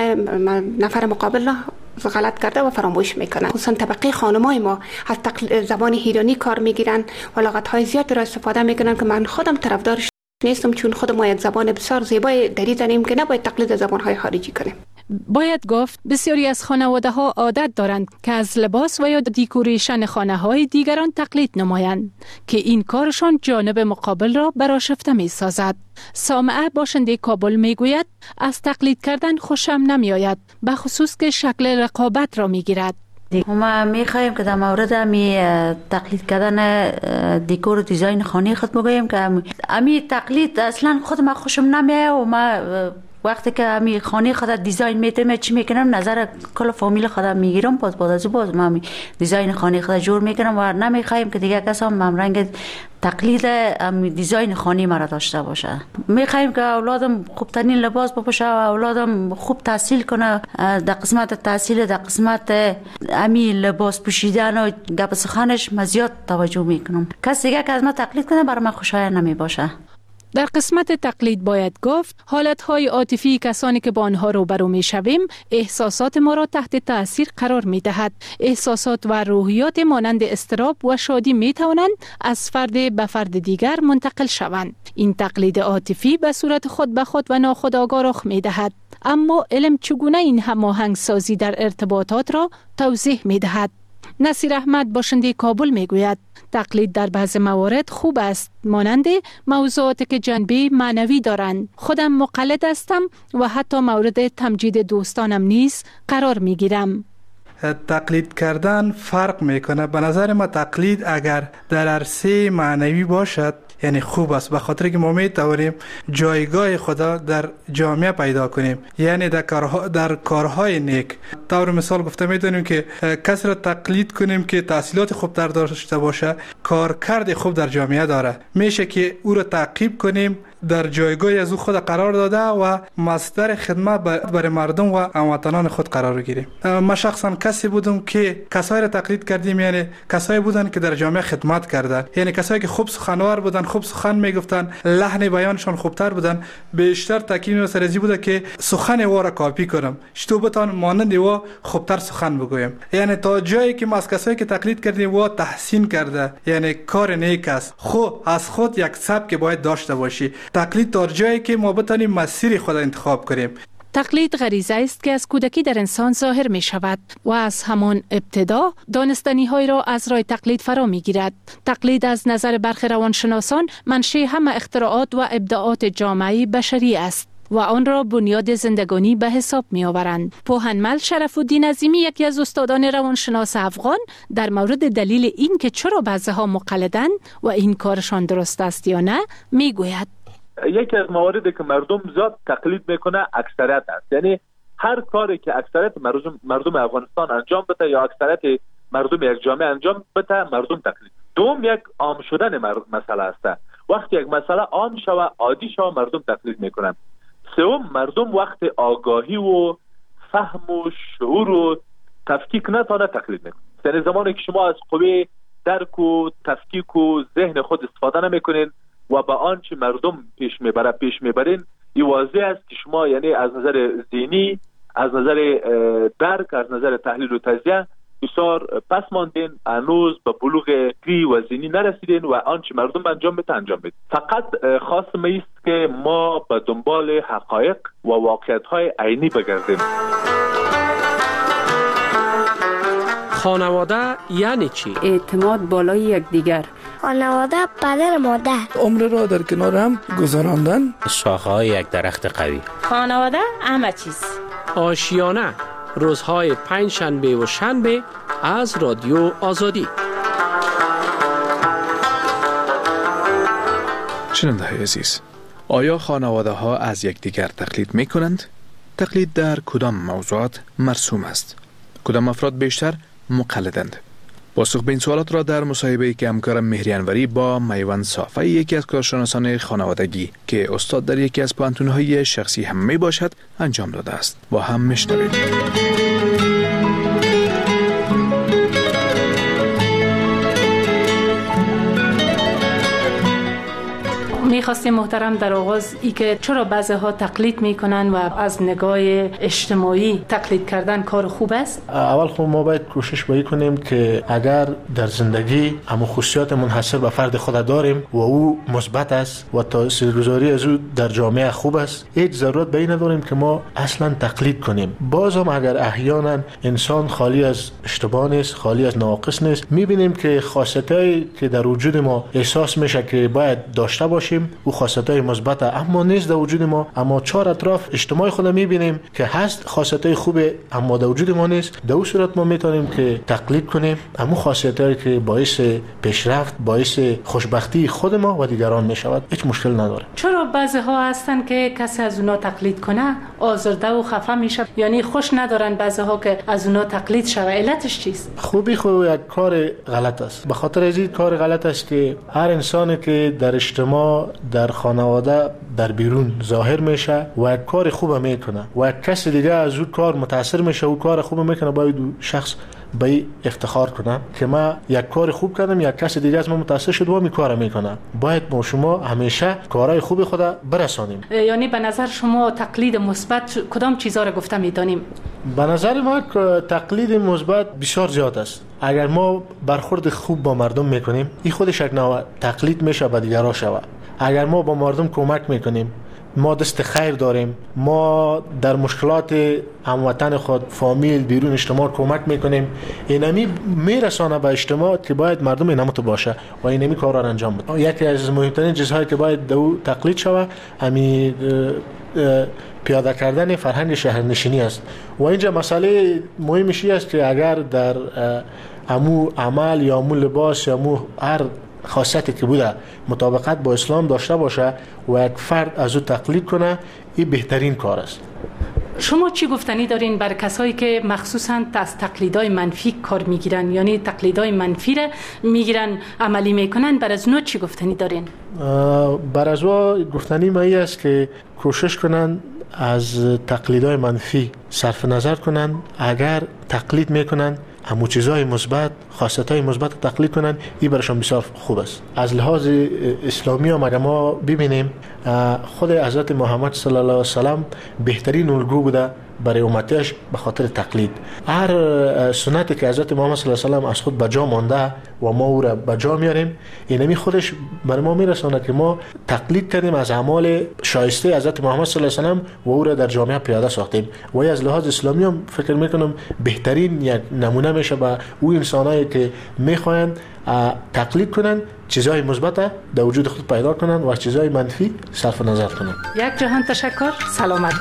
نفر مقابل غلط کرده و فراموش میکنن. خصوصا طبقه خانمای ما از زبان ایرانی کار میگیرن و لغت‌های زیادی را استفاده میکنن که من خودم طرفدارش نیستم، چون خود ما یک زبان بسیار زیبای دری داریم که نباید تقلید زبان‌های خارجی کنیم. باید گفت بسیاری از خانواده ها عادت دارند که از لباس و یا دیکوریشن خانه های دیگران تقلید نمایند که این کارشان جانب مقابل را برآشفته می سازد. سامعه باشنده کابل می گوید از تقلید کردن خوشم نمی آید، به خصوص که شکل رقابت را می گیرد. ما میخوایم که در مورد تقلید کردن دیکور و دیزاین خانه خود بگوییم که تقلید اصلا خود ما خوشم نمیاد و ما وقتی که امی خانه خود دیزاین میتونم چی میکنم نظر کل فامیل خودم میگیرم، باز ما دیزاین خانه خود جور میکنم و نمیخوایم که دیگه کس هم رنگ تقلید دیزاین خانه مرا داشته باشه. میخوایم که اولادم خوبترین لباس بپوشه و اولادم خوب تحصیل کنه، در قسمت تحصیل در قسمت امی لباس پوشیدن و گپ سخنش من زیاد توجه میکنم. کسی دیگه که از من تقلید کنه برای من خوشایند نمی باشه. در قسمت تقلید باید گفت حالتهای عاطفی کسانی که با آنها روبرو می شویم احساسات ما را تحت تأثیر قرار می دهد. احساسات و روحیات مانند اضطراب و شادی می توانند از فرد به فرد دیگر منتقل شوند. این تقلید عاطفی به صورت خود به خود و ناخودآگاه رخ می دهد. اما علم چگونه این هماهنگ سازی در ارتباطات را توضیح می دهد؟ نصیر احمد باشنده کابل می گوید تقلید در بعض موارد خوب است، مانند موضوعاتی که جنبه معنوی دارند. خودم مقلد هستم و حتی مورد تمجید دوستانم نیز قرار می گیرم. تقلید کردن فرق میکنه. به نظر ما تقلید اگر در عرصه معنوی باشد یعنی خوب است، به خاطر که ما میتوانیم جایگاه خدا در جامعه پیدا کنیم، یعنی در کارهای نیک. طور مثال گفته میتونیم که کسی را تقلید کنیم که تحصیلات خوب داشته باشه، کارکرد خوب در جامعه داره، میشه که او را تعقیب کنیم، در جایگاه از او خود قرار داده و مصدر خدمت برای مردم و هموطنان خود قرار گیریم. ما شخصا کسی بودم که کسایی را تقلید کردیم، یعنی کسایی بودن که در جامعه خدمت کردن، یعنی کسایی که خوب سخنور بودن، خوب سخن میگفتن، لحن بیانشان خوبتر بودن. بیشتر تاکید سر ازی بوده که سخن او را کاپی کنم، چطور بتوانم مانند او خوبتر سخن بگویم. یعنی تا جایی که ما از کسایی که تقلید کردیم او تحسین کرده، یعنی کار نیک است، از خود یک سبک باید داشته باشی. تقلید تا جایی که ما بتانیم مسیر خود انتخاب کنیم. تقلید غریزه است که از کودکی در انسان ظاهر می شود و از همان ابتدا دانستنی های را از راه تقلید فرا می گیرد. تقلید از نظر برخی روانشناسان منشأ همه اختراعات و ابداعات جامعه بشری است و آن را بنیاد زندگانی به حساب می آورند. پوهنمل شرف‌الدین عظیمی، یکی از استادان روانشناس افغان، در مورد دلیل این که چرا بعضی‌ها مقلدند و این کارشان درست است یا نه می گوید. یکی از مواردی که مردم زیاد تقلید میکنه اکثریت است، یعنی هر کاری که اکثریت مردم افغانستان انجام بده یا اکثریت مردم یک جامعه انجام بده مردم تقلید. دوم یک عام شدن مسئله است. وقتی یک مسئله عام شوه عادی شوه مردم تقلید میکنن. سوم مردم وقت آگاهی و فهم و شعور و تفکیک نتونه تقلید میکنن. یعنی زمانی که شما از قوه درک و تفکیک و ذهن خود استفاده نمیکنین و با آنچه مردم پیش میبرین، این واضح است که شما یعنی از نظر ذهنی، از نظر درک، از نظر تحلیل و تجزیه بسیار پس ماندین، هنوز به بلوغ فکری و ذهنی نرسیدین و آنچه مردم انجام بده. فقط خواستم است که ما به دنبال حقایق و واقعیت‌های عینی بگردیم. خانواده یعنی چی؟ اعتماد بالای یکدیگر. خانواده پدر مادر. عمر را در کنار هم گذراندن. شاخه‌های یک درخت قوی. خانواده همه چیز. آشیانه روزهای پنجشنبه و شنبه از رادیو آزادی. شنونده های عزیز، آیا خانواده ها از یکدیگر تقلید می کنند؟ تقلید در کدام موضوعات مرسوم است؟ کدام افراد بیشتر مقلدند؟ پاسخ به این سوالات را در مصاحبه‌ای که همکارم مهری انوری با میوند صافی، یکی از کارشناسان خانوادگی که استاد در یکی از پانتون‌های شخصی هم می باشد، انجام داده است. با هم میشنویم. میخواستیم محترم در آغاز ای که چرا بعضی ها تقلید میکنن و از نگاه اجتماعی تقلید کردن کار خوب است؟ اول خب ما باید کوشش باید کنیم که اگر در زندگی هم خصوصیات منحصر به فرد خود داریم و او مثبت است و تاثیرگذاری از او در جامعه خوب است، هیچ ضرورت به این نداریم که ما اصلا تقلید کنیم. باز هم اگر احیانا انسان خالی از اشتباه نیست، خالی از نواقص نیست، میبینیم که خاصیتایی که در وجود ما احساس میشه که باید داشته باشیم او خاصیت‌های مثبت اما نیست در وجود ما، اما چهار اطراف اجتماعی خود می‌بینیم که هست خاصیت‌های خوبه اما در وجود ما نیست. در اون صورت ما می‌تونیم که تقلید کنیم اما خاصیت‌هایی که باعث پیشرفت، باعث خوشبختی خود ما و دیگران می‌شود، هیچ مشکل نداره. چرا بعضی‌ها هستن که کسی از اونا تقلید کنه آزرده و خفه میشه، یعنی خوش ندارن بعضی‌ها که از اونا تقلید شه؟ علتش چیست؟ خوبی خود یک کار غلط است. به خاطر از این کار غلط است که هر انسانی که در اجتماع، در خانواده، در بیرون ظاهر میشه و یک کار خوب میکنه و یک کس دیگه از اون کار متاثر میشه و کار خوب میکنه، باید شخص به افتخار کنم که ما یک کار خوب کردم، یک کس دیگه از ما متاثر شد و می کار میکنه. باید ما شما همیشه کارهای خوب خود برسانیم. یعنی به نظر شما تقلید مثبت کدام چیزا رو گفته میتونیم؟ به نظر ما تقلید مثبت بسیار زیاد است. اگر ما برخورد خوب با مردم میکنیم، این خودش یک نوع تقلید میشه به دیگران شود. اگر ما با مردم کمک میکنیم، ما دست خیر داریم، ما در مشکلات هموطن خود، فامیل، بیرون اجتماع کمک میکنیم، اینمی میرسانه به اجتماع که باید مردم اینمو تو باشه و اینمی کار را انجام بده. یکی از مهمترین چیزهایی که باید دو تقلید شود همین پیاده کردن فرهنگ شهرنشینی است. و اینجا مسئله مهمشی است که اگر در امو عمل یا امو لباس یا امو هر خاصیتی که بوده مطابقت با اسلام داشته باشه و یک فرد از او تقلید کنه، این بهترین کار است. شما چی گفتنی دارین بر کسایی که مخصوصاً از تقلیدهای منفی کار میگیرن، یعنی تقلیدهای منفی را میگیرن عملی میکنن، بر از اونا چی گفتنی دارین؟ بر از اونا گفتنی مایی است که کوشش کنن از تقلیدهای منفی صرف نظر کنن. اگر تقلید میکنن همون چیزهای مثبت، خاصیت‌های مثبت تقلید کنن، این براشون بسیار خوب است. از لحاظ اسلامی هم اگر ما ببینیم، خود حضرت محمد صلی الله علیه و سلم بهترین الگو بوده برای امتش به خاطر تقلید. هر سنتی که حضرت محمد صلی الله علیه و سلم از خود بجا مانده و ما او را بجا میاریم، اینمی خودش برای ما میرسونه که ما تقلید کردیم از اعمال شایسته حضرت محمد صلی الله علیه و سلم و او را در جامعه پیاده ساختیم. و از لحاظ اسلامی هم فکر میکنم بهترین یک نمونه میشه به او انسانایی که میخواین تقلید کنن، چیزهای مثبت در وجود خود پیدا کنن و چیزهای منفی صرف نظر کنن. یک جهان تشکر. سلامت.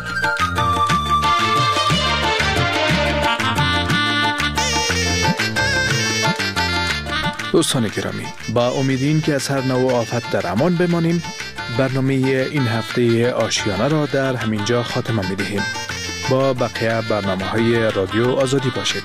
دوستان گرامی، با امید که از هر نوع آفت در امان بمانیم، برنامه این هفته آشیانه را در همینجا خاتمه می‌دهیم. با بقیه برنامه‌های رادیو آزادی باشید.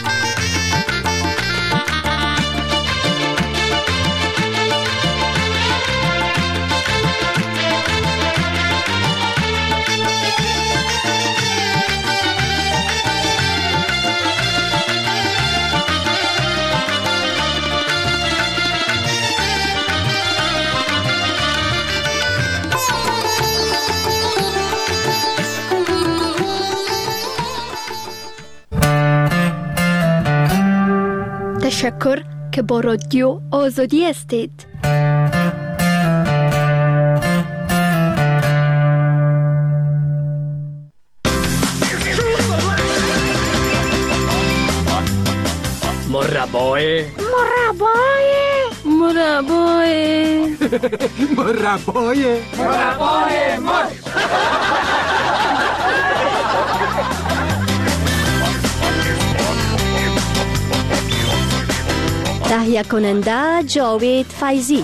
تشکر که با رادیو آزادی هستید. مربای مرچ. تهیه کننده جاوید فیضی.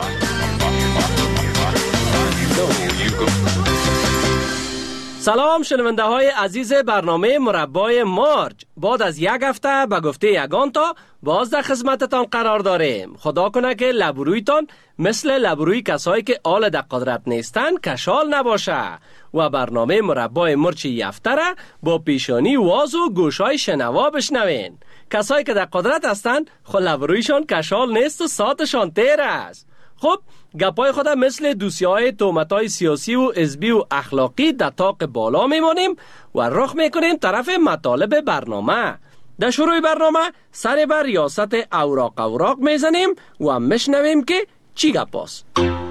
سلام شنونده های عزیز برنامه مربای مارج. بعد از یک هفته به گفته یگان تا باز در خدمتتان قرار داریم. خدا کنه که لبرویتان مثل لبروی کسایی که آل در قدرت نیستن کشال نباشه و برنامه مربای مرچ یفته را با پیشانی واز و گوشای شنوا بشنوین. کسایی که در قدرت هستن خود لبرویشان کشال نیست و ساعتشان تیر است. خب گپای خود مثل دوسیه‌های تهمت‌های سیاسی و حزبی و اخلاقی در طاق بالا میمونیم و رخ میکنیم طرف مطالب برنامه. در شروع برنامه سر بر ریاست اوراق میزنیم و میشنویم که چی گپاست.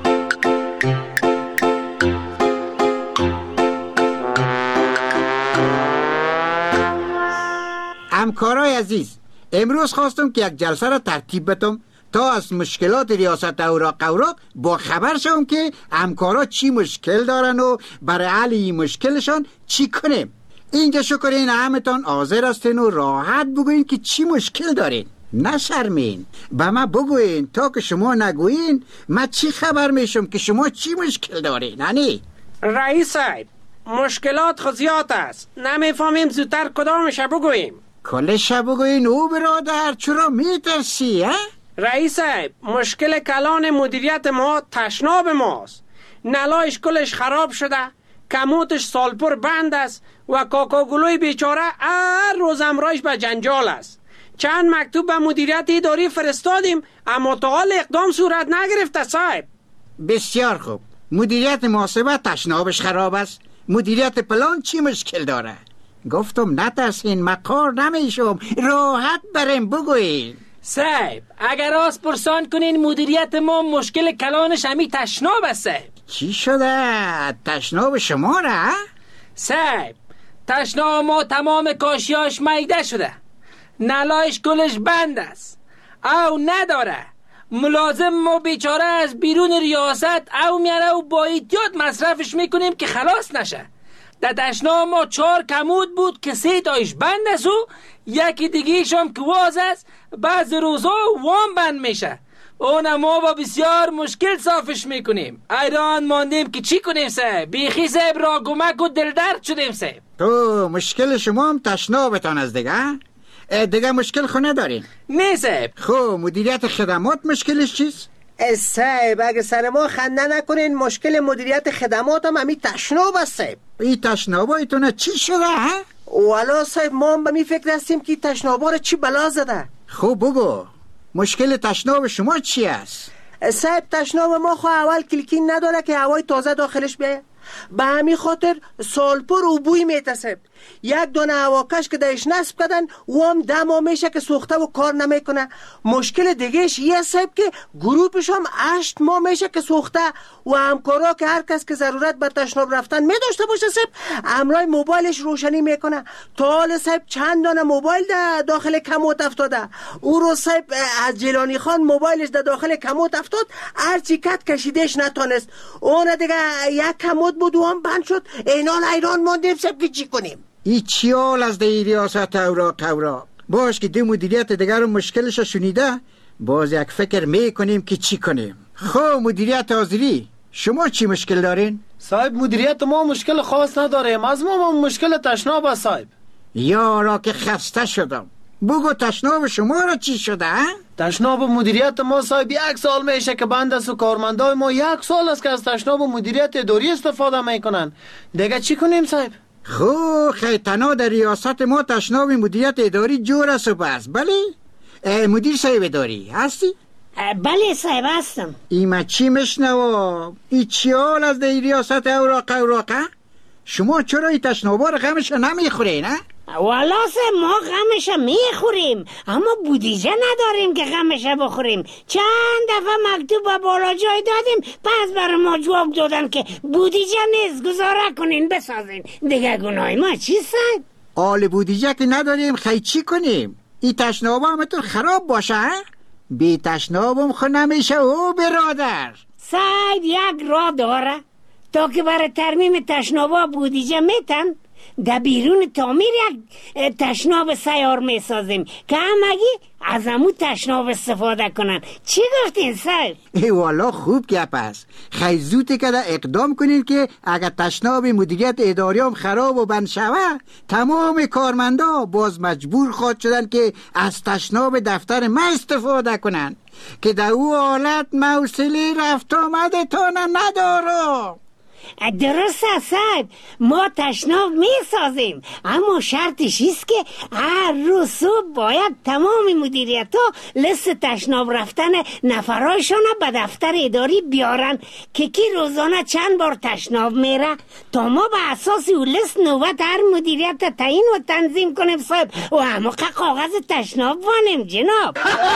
همکارای عزیز، امروز خواستم که یک جلسه را ترتیب بدم تا از مشکلات ریاست اوراق با خبر شوم که همکارا چی مشکل دارن و برای حل این مشکلشان چی کنیم. اینجا شکرین همتان حاضر هستین و راحت بگوین که چی مشکل دارین. نشرمین، به من بگوین. تا که شما نگوین من چی خبر میشم که شما چی مشکل دارین؟ هنی رئیس صاحب، مشکلات خود زیاد است، نمیفهمیم زودتر کدامش بگوییم. کلش بگوین او برادر، چرا میترسی؟ رئیس صاحب، مشکل کلان مدیریت ما تشناب ماست. نلایش کلش خراب شده، کموتش سالپور بند است و کاکاگلوی بیچاره هر روز امرایش به جنجال است. چند مکتوب به مدیریت اداری فرستادیم اما تا حال اقدام صورت نگرفته صاحب. بسیار خوب، مدیریت محاسبه تشنابش خراب است. مدیریت پلان چی مشکل داره؟ گفتم نترسین، مقار نمیشم، راحت بریم بگوین. صاحب اگر از پرسان کنین مدیریت ما مشکل کلانش همی تشناب است صاحب. چی شده؟ تشناب شما را؟ صاحب تشناب ما تمام کاشیاش میده شده، نلایش کلش بند است او نداره. ملازم ما بیچاره از بیرون ریاست او میاره و با احتیاط مصرفش میکنیم که خلاص نشه. در تشناب ما 4 کمود بود که 3 تایش بند است و یکی دیگیش هم که واز است، بعض روزا وام بند میشه. اون ما با بسیار مشکل صافش میکنیم. ایران ماندیم که چی کنیم صاحب. بیخی صاحب را گمک و دلدرد شدیم صاحب. تو مشکل شما هم تشنابتان از دیگه مشکل خو ندارین؟ نه صاحب. خب مدیریت خدمات مشکلش چیست؟ صاحب اگه سر ما خنده نکنین مشکل مدیریت خدمات هم همی تشناب است صاحب. این تشنابایتونه چی شده ها؟ والا صاحب ما هم به می فکر هستیم که تشنابا رو چی بلا زده. خب بگو مشکل تشناب شما چی است؟ صاحب تشناب ما خو اول کلکین نداره که هوای تازه داخلش بیه، به همین خاطر سالپور و بوی میتسب. یک دونه هواکش که درش نصب کردن و هم دم میشه که سوخته و کار نمیکنه. مشکل دیگهش یه صاحب که گروپش هم 8 ماه میشه که سوخته و همکارا که هر کس که ضرورت به تشناب رفتن میداشته باشه صاحب امرای موبایلش روشنی میکنه. تا حال صاحب چند دانه موبایل داخل کموت افتاده. او رو صاحب از جیلانی خان موبایلش داخل کموت افتاد، هرچی کت کشیدش نتونست. اون دیگه یک کموت بود و هم بند شد. اینال ایران ماندیم صاحب که چی کنیم؟ ای چی حال از دی ریاست اوراق باش که دی مدیریت دیگر مشکلش شنیده باز یک فکر میکنیم که چی کنیم. خب مدیریت حاضری شما چی مشکل دارین؟ صاحب مدیریت ما مشکل خاص نداریم، از ما مشکل تشناب است صاحب. یارا که خسته شدم، بگو تشناب شما را چی شده؟ تشناب مدیریت ما صاحب 1 سال میشه که بند است و کارمندای ما 1 سال است که از تشناب مدیریت اداری استفاده میکنن. دیگه چی کنیم صاحب؟ خو خیتنا در ریاست ما تشناب مدیریت اداری جور است و بس. بله مدیر صاحب اداری هستی؟ بله صاحب هستم. ایما چی میشنوا؟ ای چی حال از در ریاست اوراق؟ شما چرا ای تشنابا رو غمش نمیخورین؟ والا صاحب ما غمش میخوریم اما بودیجه نداریم که غمش بخوریم. چند دفعه مکتوب به بالا جای دادیم، پس برای ما جواب دادن که بودیجه نیست، گزاره کنین بسازین. دیگه گناه ما چی صاحب؟ آل بودیجه که نداریم خیلی چی کنیم؟ این تشناب هم تو خراب باشه؟ بی تشنابم خو نمیشه او برادر. سعید یک راه داره تا که برای ترمیم تشنابا بودجه میتن در بیرون تعمیر یک تشناب سیار میسازیم که همگی از همون تشناب استفاده کنن. چی گفتین سعید؟ ای والا خوب گپ است. خیلی زوده که اقدام کنین که اگر تشناب مدیریت اداری هم خراب و بند شوه تمام کارمندا باز مجبور خواهد شدن که از تشناب دفتر ما استفاده کنن که در او حالت موصلی رفت آمده تانه ندارم. درست است صاحب، ما تشناب می سازیم، اما شرطش است که هر روز صبح باید تمام مدیریت ها لیست تشناب رفتن نفرایشان به دفتر اداری بیارن که کی روزانه چند بار تشناب میره تا ما به اساس اون لیست نوبت هر مدیریت تعیین و تنظیم کنیم صاحب و هموقع کاغذ تشناب وانیم جناب.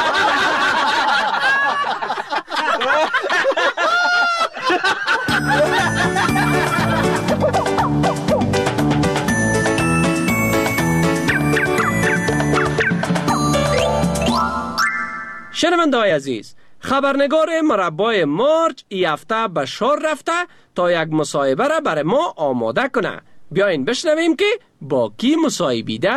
شنونده‌های عزیز، خبرنگار مربای مارج این هفته به شار رفته تا یک مصاحبه را برای ما آماده کنه. بیاین بشنویم که با کی مصاحبیده.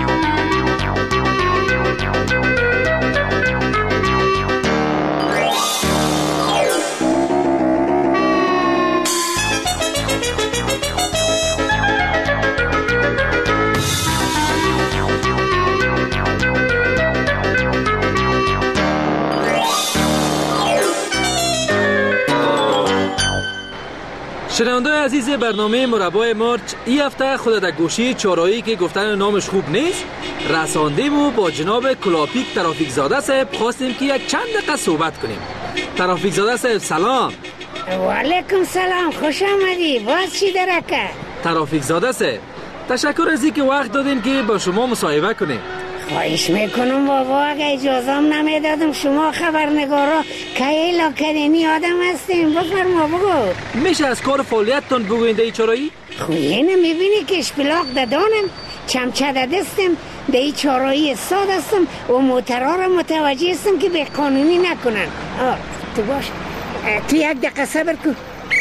شنونده‌های عزیز برنامه مربای مارچ این هفته خود در گوشی چهارراهی که گفتن نامش خوب نیست رساندیم و با جناب کلاپیک ترافیک زاده صاحب خواستیم که یک چند دقیقه صحبت کنیم. ترافیک زاده صاحب سلام. و علیکم سلام، خوش آمدی. باز چی درکه؟ ترافیک زاده صاحب تشکر از اینکه وقت دادین که با شما مصاحبه کنیم. خواهش میکنم بابا، اگه اجازم نمیدادم شما خبرنگارا که ایلا کدینی آدم هستیم. بفرما بگو. میشه از کار فعالیتتون بگوین در چهارراهی؟ خوینه میبینی که اشپلاق دادانم، چمچه دستم، در این چهارراهی استاد هستم و موترها را متوجه هستم که به قانونی نکنن. تو باش، تو یک دقیقه صبر کن.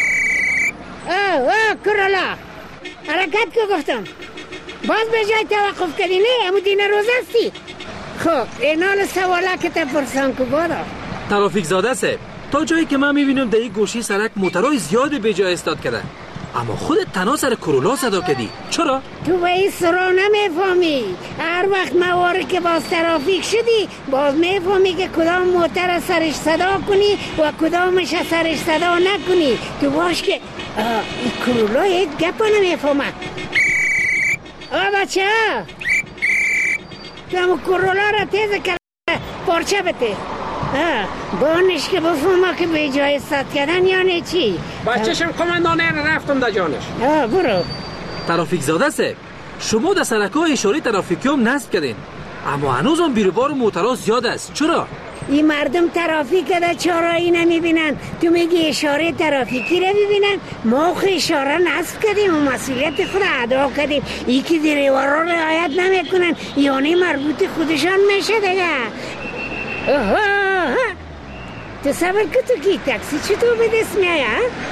کرالا حرکت که گفتم. باز به جای توقف کردی نه؟ همون دینه روز هستی. خب اینال سواله که تپرسان که بادا. ترافیک زاده صاحب، تا جایی که من میبینم در این گوشی سرک موترهای زیاد به جای استاد کردن، اما خودت تنها سر کرولا صدا کردی. چرا؟ تو به این سرا نمیفهمی. هر وقت موارد که باز ترافیک شدی باز میفهمی که کدام موتر سرش صدا کنی و کدامش سرش صدا نکنی. تو باش که این کرولا یک گپا نمیفهمه. بچه ها دمو کرولا را تیز کرده پارچه بته. بانش که بفهمه که به جای استاد کردن یعنی چی؟ بچه‌شم کماندانه رفتم در جانش. برو. ترافیک زاده صاحب، شما در سرک‌های اشاره ترافیکی هم نصب کردین، اما هنوز هم بیروبار موترها زیاد است. چرا؟ این مردم ترافیک در چهارراهی نمیبینن، تو میگی اشاره ترافیکی رو ببینن. ما خود اشاره نصب کردیم و مسئولیت خود ادا کردیم. ای که دریورا رعایت نمیکنن یعنی مربوط خودشان میشه دیگه. تو صبر که تو کی تاکسی چطور به دست میای؟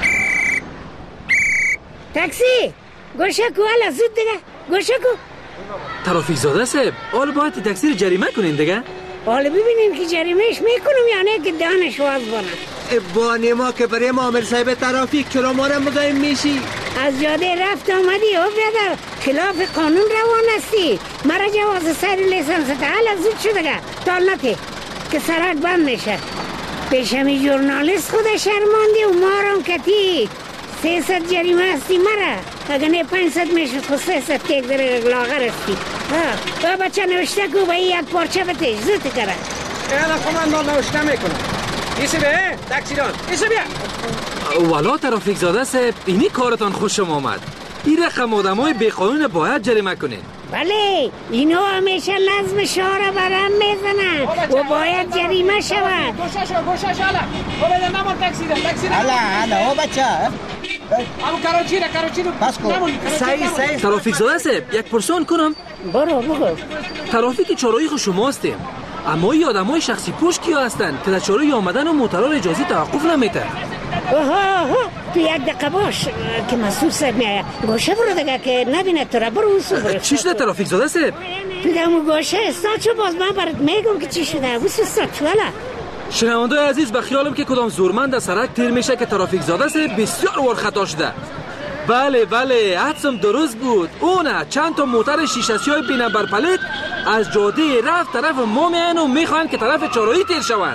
تاکسی گوشه کو، حالا زود دیگه گوشه کو. ترافیک زاده صاحب، حالا باید تاکسی رو جریمه کنین دیگه. حالا ببینیم که جریمهش میکنم یعنی که دانش واز بانم. بانی ما که برای معامل صاحب ترافیک چرا ما را مزاحم میشی؟ از جاده رفت آمدی او برادر، خلاف قانون روان هستی. مرا جواز سر لیسانس حالا زود شده گه تال نتی که سرک بند میشه. پیشمی جورنالیست خود شرماندی و مارم کتی 300 جریمه هستی مرا. اگر نه 500 میشد خود 300 تیک در لاغر هستی. بچه نوشته که با یک پارچه بتیش زود کرد. ایلا کماندان نوشته میکنم. ایسی به تاکسیدان ایسی بیا. والا ترافیک زاده صاحب، اینی کارتان خوشم آمد. این رقم آدمای بیقانون باید جریمه کنین. بله، اینو همیشه نظم شهر برام میزنن و باید جریمه شود. گوشه شو حالا بده نمار تاکسیدان حالا او بچه اما کراچی رو پس کن. صحیح ترافیک زاده صاحب یک پرسان کنم. برو بگو. ترافیک چهارراهی خود شماستیم، اما این آدمای شخصی پوش کیا هستند که در چهارراهی آمدن و موترها اجازه توقف نمیده؟ تو یک دقیقه باش که مسئول صاحب میآید. گوشه برو دیگه که نبینه تو را. برو برو. چی شده ترافیک زاده صاحب؟ تو دمو گوشه استاد شو، باز من برات میگم که چی شده. بس استاد چوالا. شنوندای عزیز، به خیالم که کدام زورمند در سرک تیر میشه که ترافیک زاده صاحب بسیار وار خطا شده. بله حدسم درست بود. اونه چند تا موتر شیشه‌سیاه بی نمبر پلیت از جاده رفت طرف ما میان و میخوان که طرف چهارراهی تیر شوند.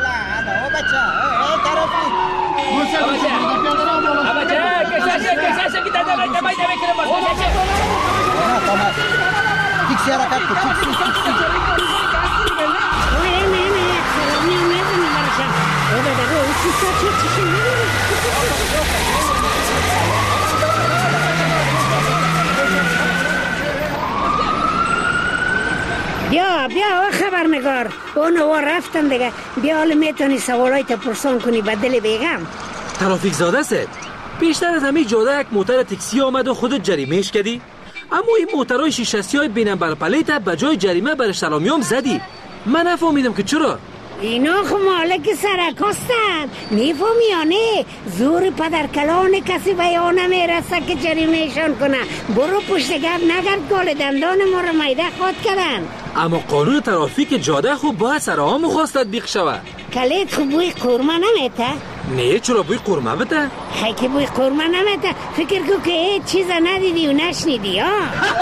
بیا خبرنگار، اونو رفتن دیگه. بیا حالا میتونی سوالای تا پرسان کنی بدل بیگم. ترافیک زاده صاحب، بیشتر از همین جاده یک موتر تاکسی آمد و خودت جریمهش کردی، اما این موترهای شیشه‌سیاه بی نمبر پلیت به جای جریمه بر سلامیام زدی. من نفهمیدم که چرا. اینا خو مالک سرکاستن، میفهمی یا نه؟ زور پدر کلان کسی بیان نمیرسه که جریمهشان کنه. برو پشت گپ نگرد، گال دندان ما رو میده خود کردن. اما قانون ترافیک جاده خوب باید سرها مخواستد بیخ شود. کلیت خوب بوی قورمه نمیته؟ نه چرا بوی قورمه بده؟ خیلی که بوی قورمه نمیته. فکر کو که هیچ چیز ندیدی و نشنیدی ها.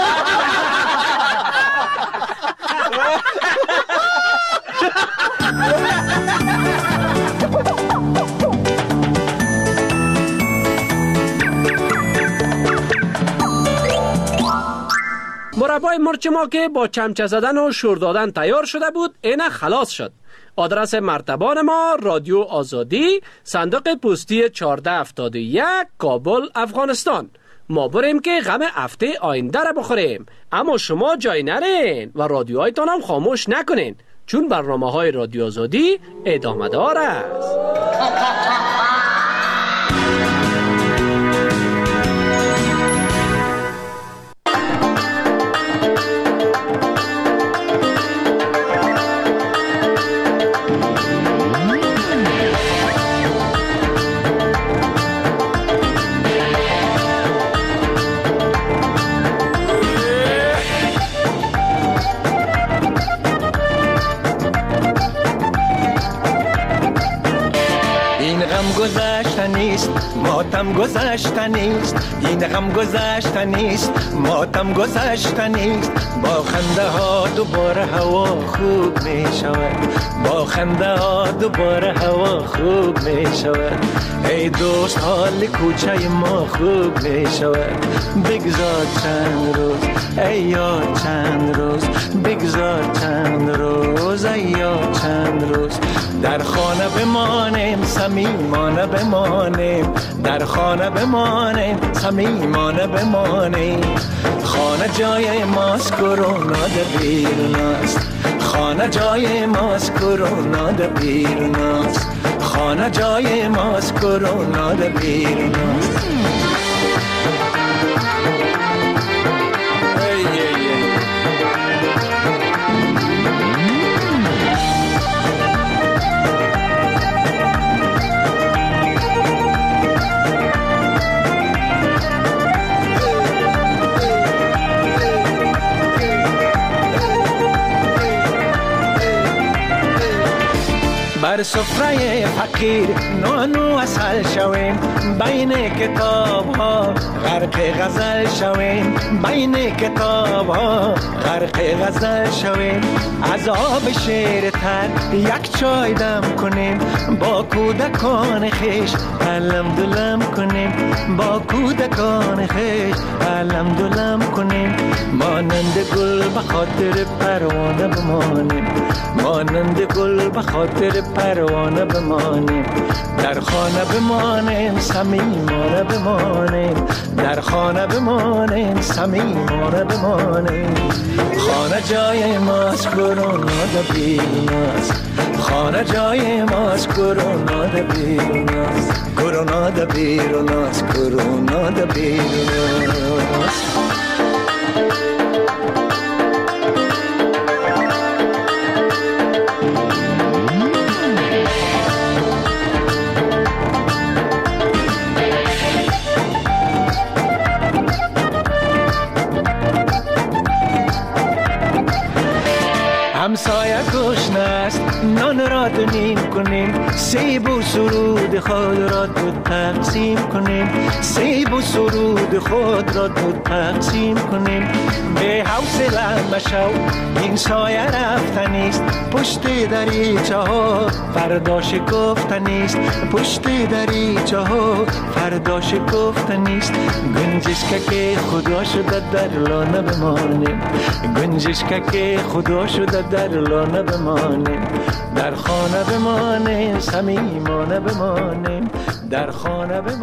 مربای مرچ ما که با چمچه زدن و شور دادن تیار شده بود، اینه خلاص شد. آدرس مرتبان ما رادیو آزادی، صندوق پستی 1471، کابل، افغانستان. ما بریم که غم هفته آینده را بخوریم، اما شما جای نرین و رادیوهایتان هم خاموش نکنین، چون برنامه های رادیو آزادی ادامه دار است. ماتم گذشتنیست، این غم گذشتنیست، ماتم گذشتنیست. با خنده ها دوباره هوا خوب می شود، با خنده ها دوباره هوا خوب می شود. ای دوست حال کوچه ما خوب می شود. بگذار چند روز ای یار، چند روز بگذار چند روز ای یار، چند روز در خانه بمانیم، صمیمانه بمانیم، در خانه بمانیم، صمیمانه بمانیم. خانه جای ماست، کرونا در بیرون است. خانه جای ماست، کرونا در بیرون است. خانه جای ماست، کرونا در بیرون است. بر سفره فقیر نانو اصل شویم، بین کتاب ها غرق غزل شویم، بین کتاب ها غرق غزل شویم. از آب شیر تر یک چای دم کنیم، با کودکان خیش علم دلم کنیم، با کودکان خیش علم دلم کنیم. مانند گل به خاطر پروانه بمانیم، مانند گل به خاطر پروانه پروانه بمانیم، در خانه بمانیم صمیمانه بمانیم، در خانه بمانیم صمیمانه بمانیم. خانه جای ماست کرونا ده بیرون است، خانه جای ماست کرونا ده بیرون است، کرونا ده بیرون است، کرونا ده بیرون است. همسایه گشنه است نان را دونیم کنیم، سیب و سرود خود را دو تقسیم کنیم، سیب و سرود خود را دو تقسیم کنیم. به حوصله مشو این سایه رفتنیست، پشت دریچه ها فردا شکفتنیست، پشت دریچه ها فردا شکفتنیست. گنجشک که خدا شده در لانه بمانیم، گنجشک که خدا شده در لانه بمانیم، در خانه بمانیم صمیمانه بمانیم، در خانه بمانیم.